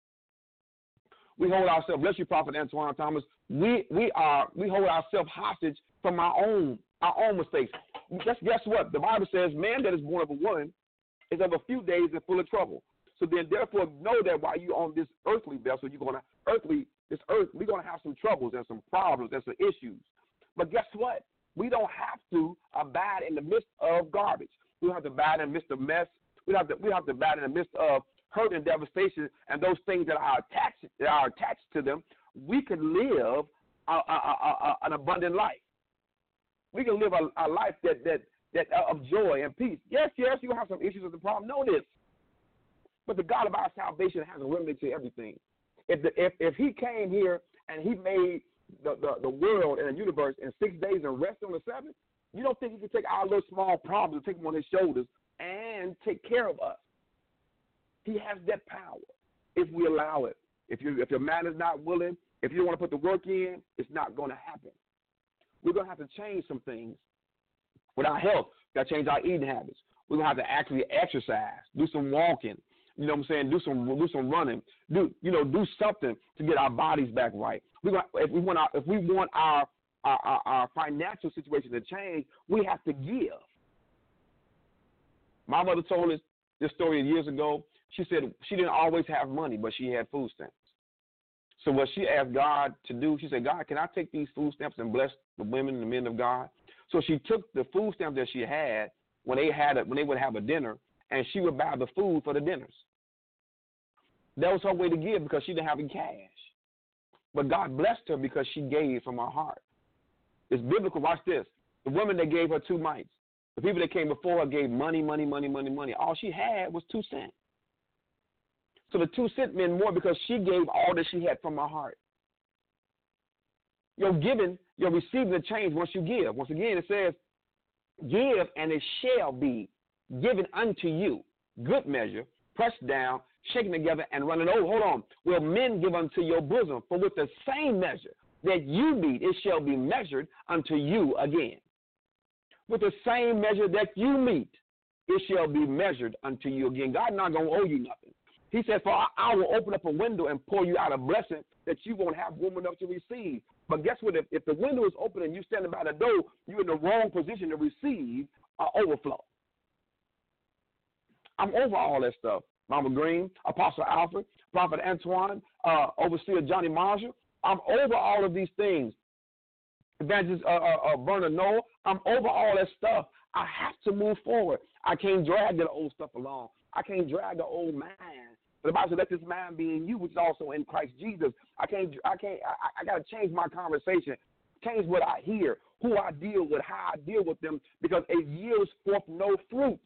We hold ourselves, bless you, Prophet Antoine Thomas, we we are we hold ourselves hostage from our own our own mistakes. Guess, guess what? The Bible says, man that is born of a woman is of a few days and full of trouble. So then therefore know that while you're on this earthly vessel, you're gonna earthly this earth, we're gonna have some troubles and some problems and some issues. But guess what? We don't have to abide in the midst of garbage. We don't have to abide in the midst of mess. We don't have to we have to abide in the midst of hurt and devastation and those things that are attached that are attached to them. We can live a, a, a, a, an abundant life. We can live a, a life that that that uh, of joy and peace. Yes, yes, you have some issues with the problem. Know this, but the God of our salvation has a remedy to everything. If the, if if He came here and He made the, the the world and the universe in six days and rest on the seventh, you don't think He can take our little small problems and take them on His shoulders and take care of us? He has that power if we allow it. If you if your man is not willing, if you don't want to put the work in, it's not going to happen. We're going to have to change some things with our health. We've got to change our eating habits. We're going to have to actually exercise, do some walking. You know what I'm saying? Do some do some running. Do you know? Do something to get our bodies back right. We going if we want our if we want our our, our our financial situation to change, we have to give. My mother told us this story years ago. She said she didn't always have money, but she had food stamps. So what she asked God to do, she said, God, can I take these food stamps and bless the women and the men of God? So she took the food stamps that she had when they had a, when they would have a dinner, and she would buy the food for the dinners. That was her way to give because she didn't have any cash. But God blessed her because she gave from her heart. It's biblical. Watch this. The woman that gave her two mites, the people that came before her gave money, money, money, money, money. All she had was two cents. So the two cent meant more because she gave all that she had from her heart. You're giving, you're receiving the change once you give. Once again, it says, give and it shall be given unto you. Good measure, pressed down, shaken together, and running over. Hold on. Will men give unto your bosom? For with the same measure that you meet, it shall be measured unto you again. with the same measure that you meet, it shall be measured unto you again. God not going to owe you nothing. He said, for I will open up a window and pour you out a blessing that you won't have room enough to receive. But guess what? If, if the window is open and you're standing by the door, you're in the wrong position to receive an overflow. I'm over all that stuff. Mama Green, Apostle Alfred, Prophet Antoine, uh, Overseer Johnny Marshall. I'm over all of these things. Evangelist uh, uh, uh, Bernard Noah, I'm over all that stuff. I have to move forward. I can't drag that old stuff along. I can't drag the old man. But the Bible says, let this mind be in you, which is also in Christ Jesus. I can't, I can't, I, I got to change my conversation, change what I hear, who I deal with, how I deal with them, because it yields forth no fruit.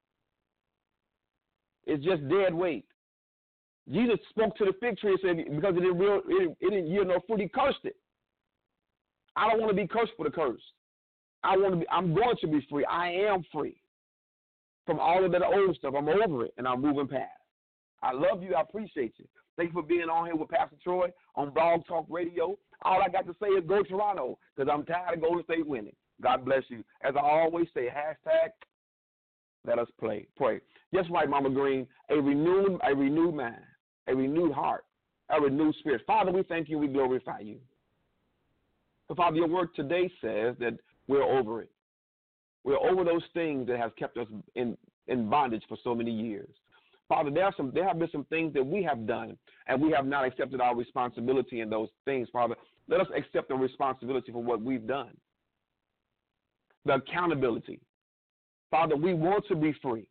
It's just dead weight. Jesus spoke to the fig tree and said, because it didn't, real, it, it didn't yield no fruit, he cursed it. I don't want to be cursed for the curse. I want to be, I'm going to be free. I am free from all of that old stuff. I'm over it, and I'm moving past. I love you. I appreciate you. Thank you for being on here with Pastor Troy on Blog Talk Radio. All I got to say is go Toronto, because I'm tired of Golden State winning. God bless you. As I always say, hashtag, let us play, pray. Just right, Mama Green, a renewed, a renewed mind, a renewed heart, a renewed spirit. Father, we thank you. We glorify you. So, Father, your word today says that we're over it. We're over those things that have kept us in, in bondage for so many years. Father, there are some, there have been some things that we have done, and we have not accepted our responsibility in those things, Father. Let us accept the responsibility for what we've done. The accountability. Father, we want to be free.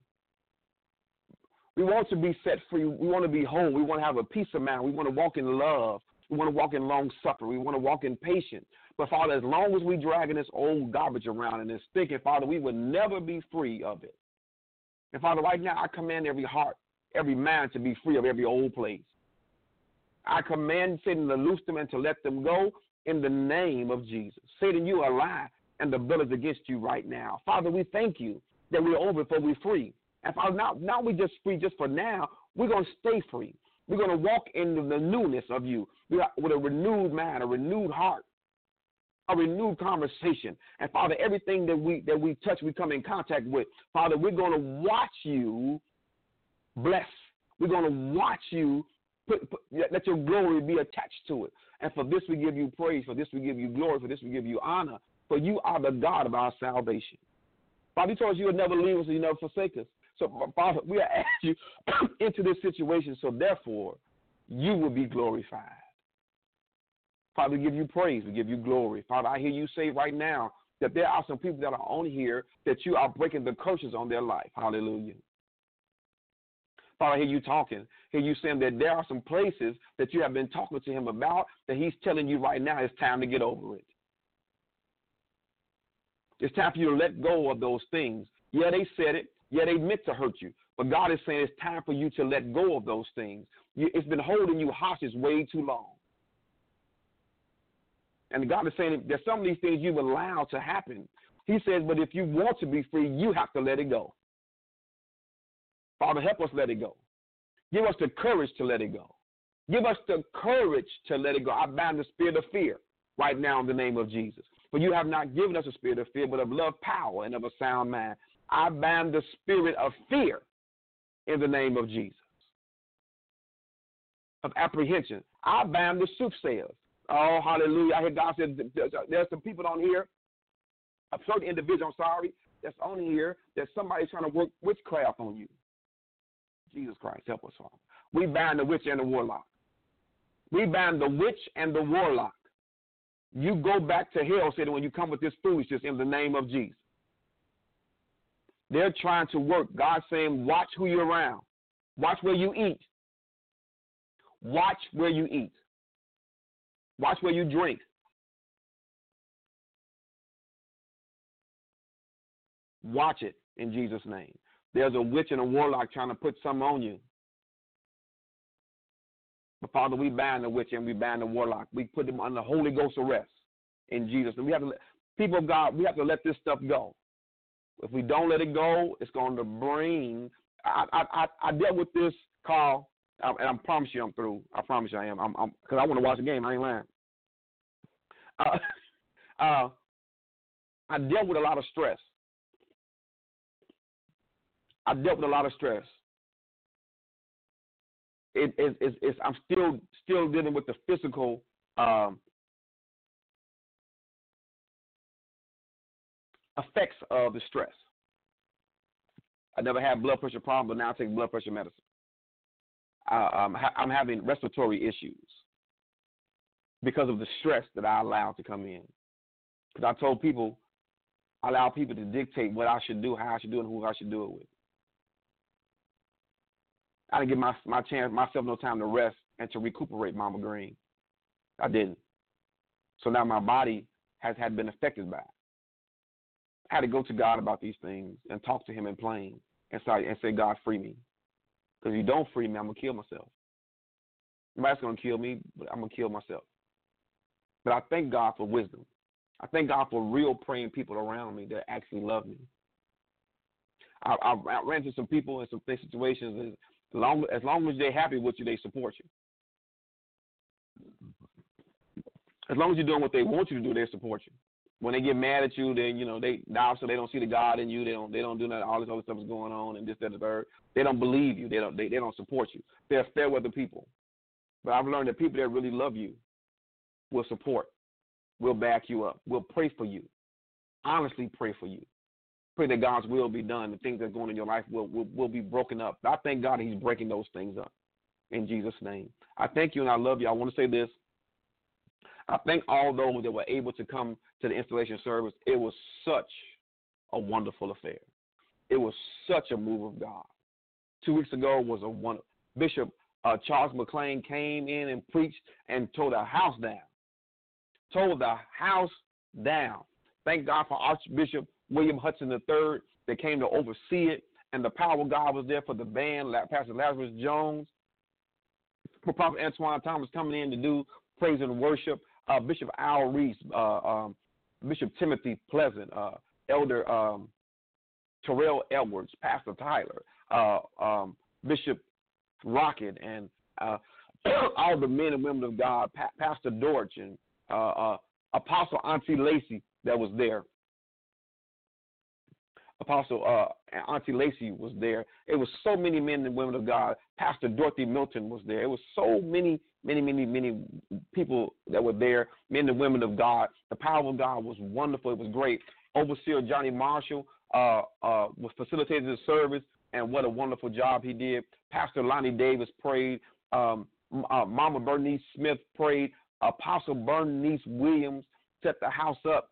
We want to be set free. We want to be whole. We want to have a peace of mind. We want to walk in love. We want to walk in long suffering. We want to walk in patience. But, Father, as long as we dragging this old garbage around and this thinking, Father, we will never be free of it. And, Father, right now I command every heart, every mind to be free of every old place. I command Satan to loose them and to let them go in the name of Jesus. Satan, you are a lie, and the blood is against you right now. Father, we thank you that we're over before we're free. And, Father, now, now we're just free just for now. We're going to stay free. We're going to walk into the newness of you with a renewed mind, a renewed heart, a renewed conversation. And, Father, everything that we that we touch, we come in contact with, Father, we're going to watch you bless. We're going to watch you put, put, let your glory be attached to it. And for this we give you praise. For this we give you glory. For this we give you honor. For you are the God of our salvation. Father, you told us you would never leave us and you never forsake us. So, Father, we are asking you into this situation, so therefore you will be glorified. Father, we give you praise. We give you glory. Father, I hear you say right now that there are some people that are on here that you are breaking the curses on their life. Hallelujah. Father, I hear you talking. I hear you saying that there are some places that you have been talking to him about that he's telling you right now it's time to get over it. It's time for you to let go of those things. Yeah, they said it. Yeah, they meant to hurt you. But God is saying it's time for you to let go of those things. It's been holding you hostage way too long. And God is saying that some of these things you've allowed to happen. He says, but if you want to be free, you have to let it go. Father, help us let it go. Give us the courage to let it go. Give us the courage to let it go. I bind the spirit of fear right now in the name of Jesus. For you have not given us a spirit of fear, but of love, power, and of a sound mind. I bind the spirit of fear in the name of Jesus. Of apprehension. I bind the soothsayers. Oh, hallelujah. I hear God said there's some people on here, a certain individual, I'm sorry, that's on here, that somebody's trying to work witchcraft on you. Jesus Christ, help us, Father. We bind the witch and the warlock. We bind the witch and the warlock. You go back to hell, Satan, when you come with this foolishness in the name of Jesus. They're trying to work. God's saying, watch who you're around. Watch where you eat. Watch where you eat. Watch where you drink. Watch it in Jesus' name. There's a witch and a warlock trying to put something on you. But, Father, we bind the witch and we bind the warlock. We put them under Holy Ghost arrest in Jesus' name. We have to let, people of God, we have to let this stuff go. If we don't let it go, it's going to bring. I I I, I dealt with this, Carl, and I promise you I'm through. I promise you I am. I'm because I want to watch the game. I ain't lying. Uh, uh, I dealt with a lot of stress I dealt with a lot of stress. It, it, it's, it's, I'm still still dealing with the physical um, effects of the stress. I never had blood pressure problems, but now I take blood pressure medicine. Uh, um, ha- I'm having respiratory issues because of the stress that I allow to come in. Because I told people, I allow people to dictate what I should do, how I should do it, and who I should do it with. I didn't give my my chance myself no time to rest and to recuperate, Mama Green. I didn't. So now my body has had been affected by it. I had to go to God about these things and talk to him in plain and say, and say, God, free me. Because if you don't free me, I'm going to kill myself. Nobody's going to kill me, but I'm going to kill myself. But I thank God for wisdom. I thank God for real praying people around me that actually love me. I, I, I ran into some people in some situations, and as long, as long as they're happy with you, they support you. As long as you're doing what they want you to do, they support you. When they get mad at you, then you know they now so they don't see the God in you. They don't they don't do that. All this other stuff is going on, and this, that, and the third. They don't believe you. They don't they, they don't support you. They're fair weather people. But I've learned that people that really love you will support, will back you up, will pray for you, honestly pray for you. Pray that God's will be done. The things that are going on in your life will, will, will be broken up. I thank God he's breaking those things up in Jesus' name. I thank you and I love you. I want to say this. I thank all those that were able to come to the installation service. It was such a wonderful affair. It was such a move of God. Two weeks ago was a wonder. Bishop uh, Charles McClain came in and preached and tore the house down. Tore the house down. Thank God for Archbishop William Hudson the third that came to oversee it, and the power of God was there for the band, Pastor Lazarus Jones, for Prophet Antoine Thomas coming in to do praise and worship, uh, Bishop Al Reese, uh, um, Bishop Timothy Pleasant, uh, Elder um, Terrell Edwards, Pastor Tyler, uh, um, Bishop Rocket, and uh, all the men and women of God, pa- Pastor Dorch, and uh, uh, Apostle Auntie Lacey that was there. Apostle uh, Auntie Lacey was there. It was so many men and women of God. Pastor Dorothy Milton was there. It was so many, many, many, many people that were there, men and women of God. The power of God was wonderful. It was great. Overseer Johnny Marshall uh, uh, was facilitating the service, and what a wonderful job he did. Pastor Lonnie Davis prayed. Um, uh, Mama Bernice Smith prayed. Apostle Bernice Williams set the house up.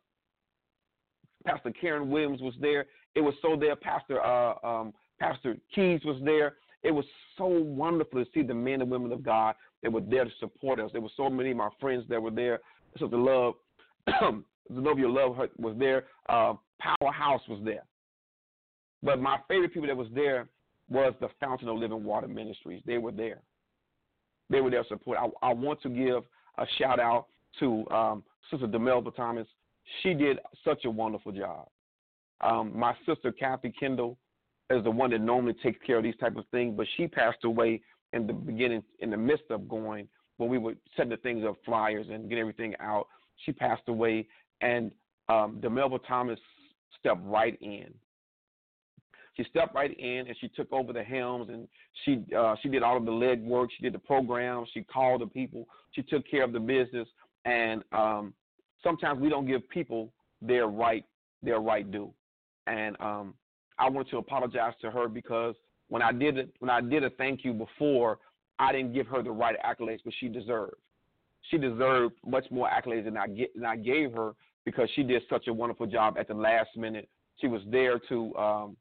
Pastor Karen Williams was there. It was so there. Pastor uh, um, Pastor Keys was there. It was so wonderful to see the men and women of God that were there to support us. There were so many of my friends that were there. So the love, Zenobia Love was there. Uh, Powerhouse was there. But my favorite people that was there was the Fountain of Living Water Ministries. They were there. They were there to support. I, I want to give a shout out to um, Sister Demelba Thomas. She did such a wonderful job. Um, my sister, Kathy Kendall, is the one that normally takes care of these type of things, but she passed away in the beginning, in the midst of going, when we were setting the things up, flyers and getting everything out. She passed away, and um, Demelba Thomas stepped right in. She stepped right in, and she took over the helms, and she uh, she did all of the leg work. She did the program. She called the people. She took care of the business, and um, sometimes we don't give people their right their right due. And um, I wanted to apologize to her because when I did it, when I did a thank you before, I didn't give her the right accolades, but she deserved. She deserved much more accolades than I get than I gave her because she did such a wonderful job at the last minute. She was there to. Um,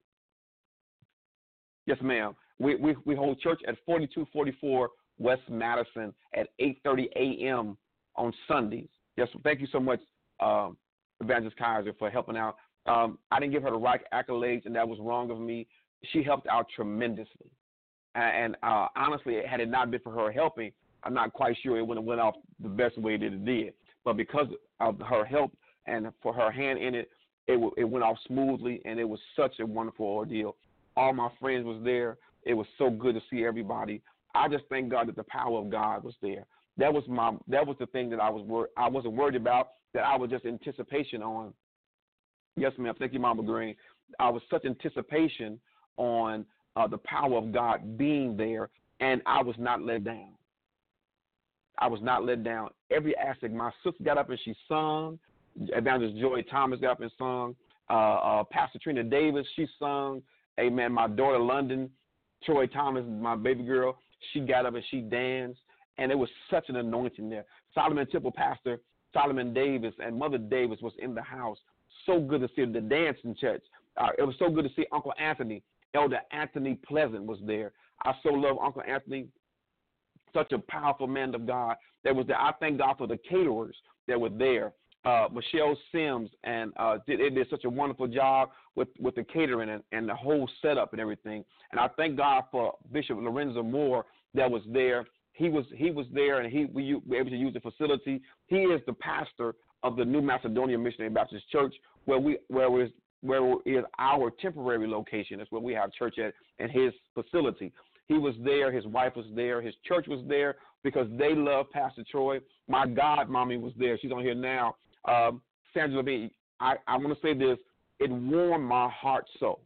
yes, ma'am. We, we we hold church at forty-two forty-four West Madison at eight thirty a.m. on Sundays. Yes, thank you so much, um, Evangelist Kaiser, for helping out. Um, I didn't give her the right accolades, and that was wrong of me. She helped out tremendously. And, and uh, honestly, had it not been for her helping, I'm not quite sure it would have went off the best way that it did. But because of her help and for her hand in it, it, w- it went off smoothly, and it was such a wonderful ordeal. All my friends was there. It was so good to see everybody. I just thank God that the power of God was there. That was my. That was the thing that I was. Wor- I wasn't worried about. That I was just anticipation on. Yes, ma'am. Thank you, Mama Green. I was such anticipation on uh, the power of God being there, and I was not let down. I was not let down. Every aspect. My sister got up and she sung. Evangelist Joy Thomas got up and sung. Uh, uh, Pastor Trina Davis, she sung. Amen. My daughter London, Troy Thomas, my baby girl, she got up and she danced. And it was such an anointing there. Solomon Temple Pastor Solomon Davis and Mother Davis was in the house. So good to see the dancing church. Uh, it was so good to see Uncle Anthony. Elder Anthony Pleasant was there. I so love Uncle Anthony. Such a powerful man of God that was there. I thank God for the caterers that were there. Uh, Michelle Sims and uh, did, it did such a wonderful job with, with the catering and, and the whole setup and everything. And I thank God for Bishop Lorenzo Moore that was there. He was he was there, and he we were able to use the facility. He is the pastor of the New Macedonia Missionary Baptist Church, where we where is where is our temporary location. That's where we have church at, in his facility. He was there. His wife was there. His church was there because they love Pastor Troy. My godmommy was there. She's on here now. Um, Sandra Levine, I, I want to say this. It warmed my heart so.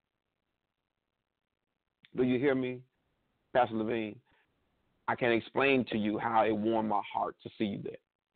Do you hear me, Pastor Levine? I can't explain to you how it warmed my heart to see you there.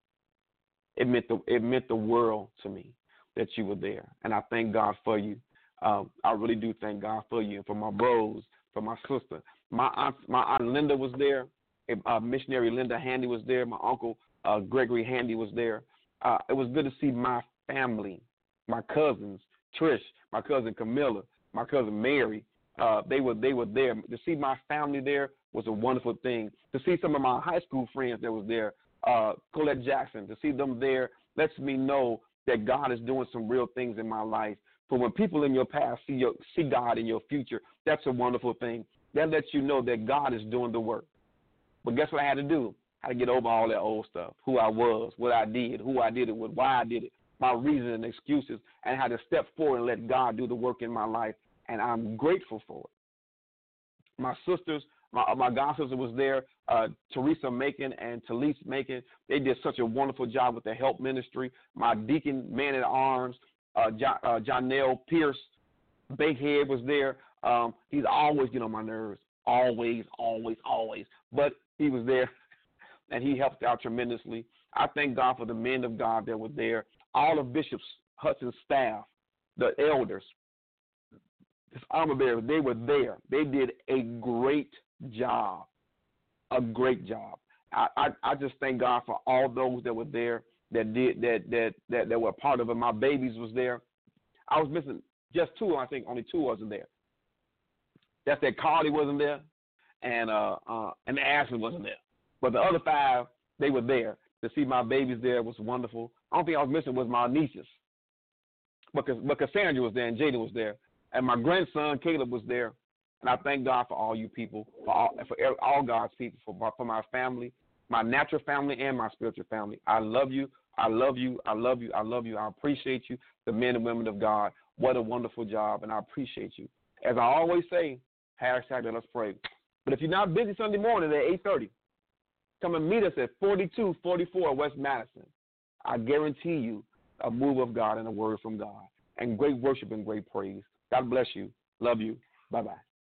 It meant the it meant the world to me that you were there, and I thank God for you. Um, I really do thank God for you and for my bros, for my sister. My aunt, my aunt Linda was there. Uh, missionary Linda Handy was there. My uncle uh, Gregory Handy was there. Uh, it was good to see my family, my cousins, Trish, my cousin Camilla, my cousin Mary. Uh, they were they were there. To see my family there was a wonderful thing. To see some of my high school friends that was there, uh, Colette Jackson, to see them there lets me know that God is doing some real things in my life. For when people in your past see your, see God in your future, that's a wonderful thing. That lets you know that God is doing the work. But guess what I had to do? I had to get over all that old stuff, who I was, what I did, who I did it with, why I did it, my reasons and excuses, and I had to step forward and let God do the work in my life, and I'm grateful for it. My sisters, my, my god sister was there, uh, Teresa Macon and Talise Macon. They did such a wonderful job with the help ministry. My deacon, man at arms, uh, John, uh, Jonell Pierce, Bakehead was there. Um, he's always getting on my nerves, always, always, always. But he was there, and he helped out tremendously. I thank God for the men of God that were there, all of Bishop Hudson's staff, the elders, his armor bearers, they were there. They did a great job, a great job. I, I, I just thank God for all those that were there that did that that that, that were part of it. My babies was there. I was missing just two. I think only two wasn't there. That's that Carly wasn't there, and uh, uh, and Ashley wasn't there. But the other five, they were there. To see my babies there was wonderful. The only thing I was missing was my nieces. Because but Cassandra was there and Jada was there. And my grandson, Caleb, was there. And I thank God for all you people, for all, for all God's people, for, for my family, my natural family and my spiritual family. I love you. I love you. I love you. I love you. I appreciate you, the men and women of God. What a wonderful job, and I appreciate you. As I always say, hashtag let's pray. But if you're not busy Sunday morning at eight thirty, come and meet us at forty-two forty-four West Madison. I guarantee you a move of God and a word from God, and great worship and great praise. God bless you. Love you. Bye-bye.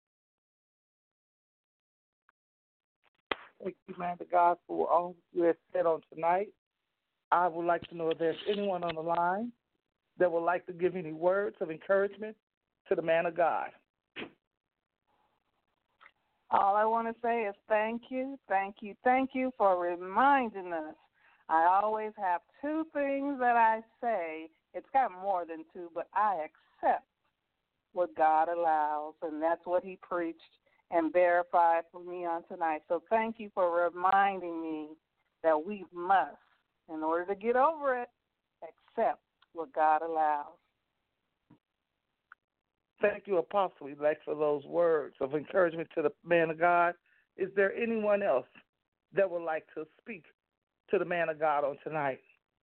Thank you, man, to God, for all you have said on tonight. I would like to know if there's anyone on the line that would like to give any words of encouragement to the man of God. All I want to say is thank you, thank you, thank you for reminding us. I always have two things that I say. It's got more than two, but I accept what God allows, and that's what he preached and verified for me on tonight. So thank you for reminding me that we must, in order to get over it, accept what God allows. Thank you, Apostle Elect, for those words of encouragement to the man of God. Is there anyone else that would like to speak to the man of God on tonight?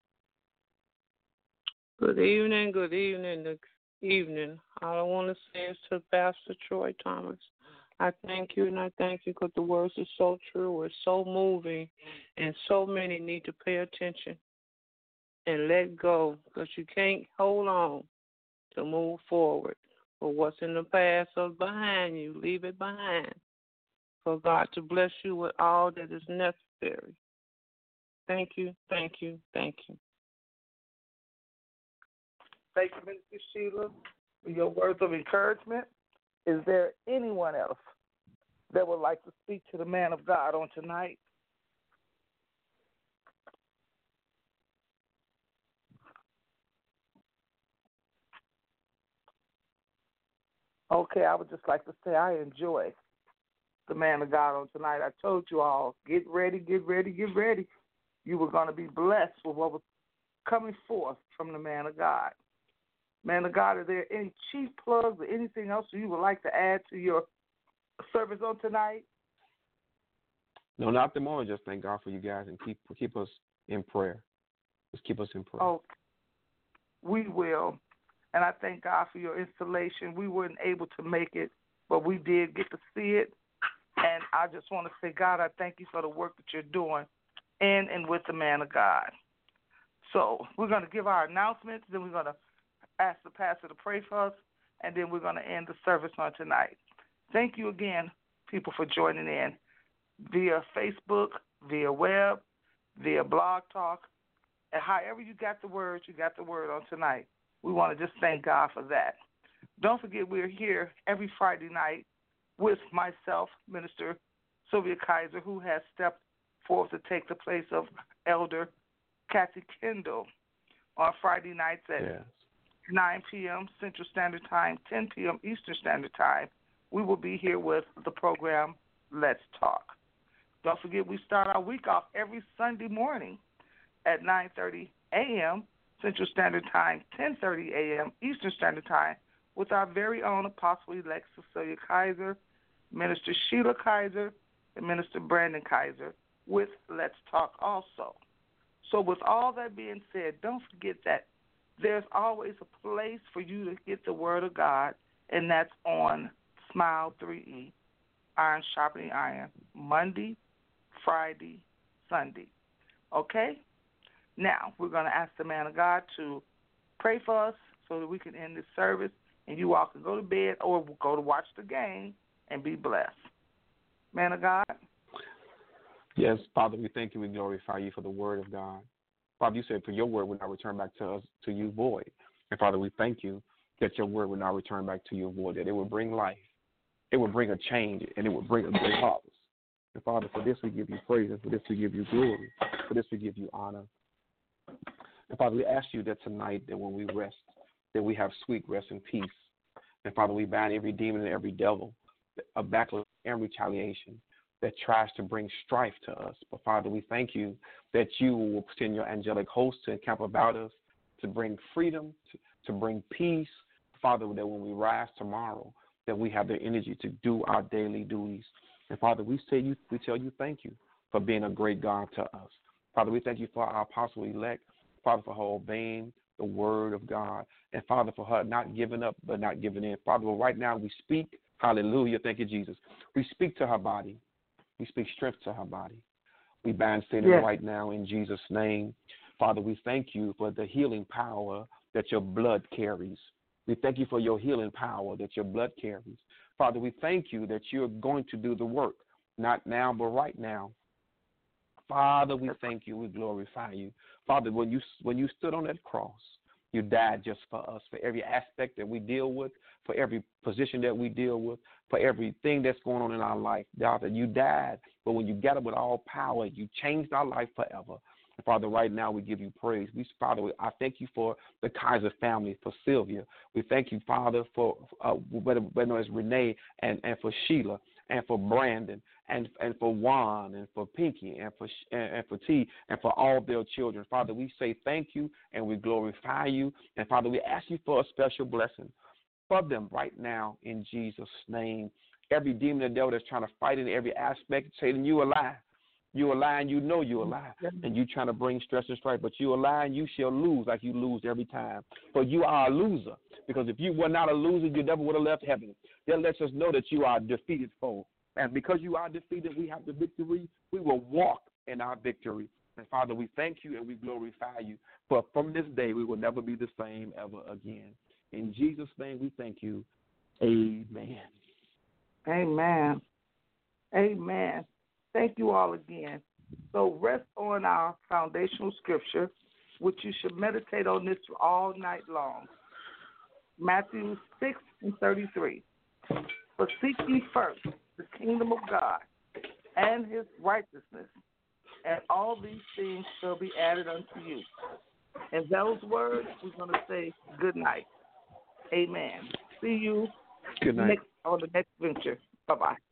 Good evening, good evening, good evening. All I want to say is to Pastor Troy Thomas, I thank you, and I thank you because the words are so true, it's so moving, and so many need to pay attention and let go, because you can't hold on to move forward. For what's in the past or behind you, leave it behind. For God to bless you with all that is necessary. Thank you, thank you, thank you. Thank you, Minister Sheila, for your words of encouragement. Is there anyone else that would like to speak to the man of God on tonight? Okay, I would just like to say I enjoy the man of God on tonight. I told you all, get ready, get ready, get ready. You were going to be blessed with what was coming forth from the man of God. Man of God, are there any chief plugs or anything else you would like to add to your service on tonight? No, not at the moment. Just thank God for you guys and keep keep us in prayer. Just keep us in prayer. Oh, we will. And I thank God for your installation. We weren't able to make it, but we did get to see it. And I just want to say, God, I thank you for the work that you're doing in and with the man of God. So we're going to give our announcements, then we're going to ask the pastor to pray for us, and then we're going to end the service on tonight. Thank you again, people, for joining in via Facebook, via web, via Blog Talk, and however you got the word, you got the word on tonight. We want to just thank God for that. Don't forget, we're here every Friday night with myself, Minister Sylvia Kaiser, who has stepped forth to take the place of Elder Kathy Kendall on Friday nights at yes. nine p.m. Central Standard Time, ten p.m. Eastern Standard Time. We will be here with the program Let's Talk. Don't forget, we start our week off every Sunday morning at nine thirty a.m. Central Standard Time, ten thirty a.m. Eastern Standard Time, with our very own Apostle-elect Cecilia Kaiser, Minister Sheila Kaiser, and Minister Brandon Kaiser with Let's Talk also. So with all that being said, don't forget that there's always a place for you to get the Word of God, and that's on Smile three E, Iron Sharpening Iron, Monday, Friday, Sunday. Okay? Now, we're going to ask the man of God to pray for us so that we can end this service, and you all can go to bed or go to watch the game and be blessed. Man of God? Yes, Father, we thank you. We glorify you for the word of God. Father, you said for your word would not return back to us, to you void. And Father, we thank you that your word would not return back to you void, that it would bring life, it would bring a change, and it would bring a great harvest. And Father, for this we give you praise, and for this we give you glory, for this we give you honor. And Father, we ask you that tonight, that when we rest, that we have sweet rest and peace. And Father, we bind every demon and every devil, a backlash and retaliation that tries to bring strife to us. But Father, we thank you that you will send your angelic host to encamp about us, to bring freedom, to, to bring peace. Father, that when we rise tomorrow, that we have the energy to do our daily duties. And Father, we say you, we tell you thank you for being a great God to us. Father, we thank you for our apostle-elect, Father, for her obeying the word of God, and Father, for her not giving up but not giving in. Father, well, right now we speak, hallelujah, thank you, Jesus. We speak to her body. We speak strength to her body. We bind Satan yes. right now in Jesus' name. Father, we thank you for the healing power that your blood carries. We thank you for your healing power that your blood carries. Father, we thank you that you're going to do the work, not now but right now. Father, we thank you. We glorify you. Father, when you when you stood on that cross, you died just for us, for every aspect that we deal with, for every position that we deal with, for everything that's going on in our life. Father, you died, but when you got up with all power, you changed our life forever. And Father, right now we give you praise. We, Father, I thank you for the Kaiser family, for Sylvia. We thank you, Father, for uh, whether, whether it's Renee and, and for Sheila and for Brandon and and for Juan and for Pinky and for and, and for T and for all their children. Father, we say thank you and we glorify you. And Father, we ask you for a special blessing for them right now in Jesus' name. Every demon and devil that's trying to fight in every aspect, Satan, you a lie. You a lie and you know you a lie. And you trying to bring stress and strife, but you a lie and you shall lose like you lose every time. But you are a loser, because if you were not a loser, you never would have left heaven. That lets us know that you are a defeated foe. And because you are defeated, we have the victory. We will walk in our victory. And Father, we thank you and we glorify you. For from this day, we will never be the same ever again. In Jesus' name, we thank you Amen. Amen. Amen. Thank you all again. So rest on our foundational scripture, which you should meditate on this all night long. Matthew six and thirty-three. But seek ye first the kingdom of God and his righteousness, and all these things shall be added unto you. And those words, we're going to say good night. Amen. See you Good night. next, on the next venture. Bye-bye.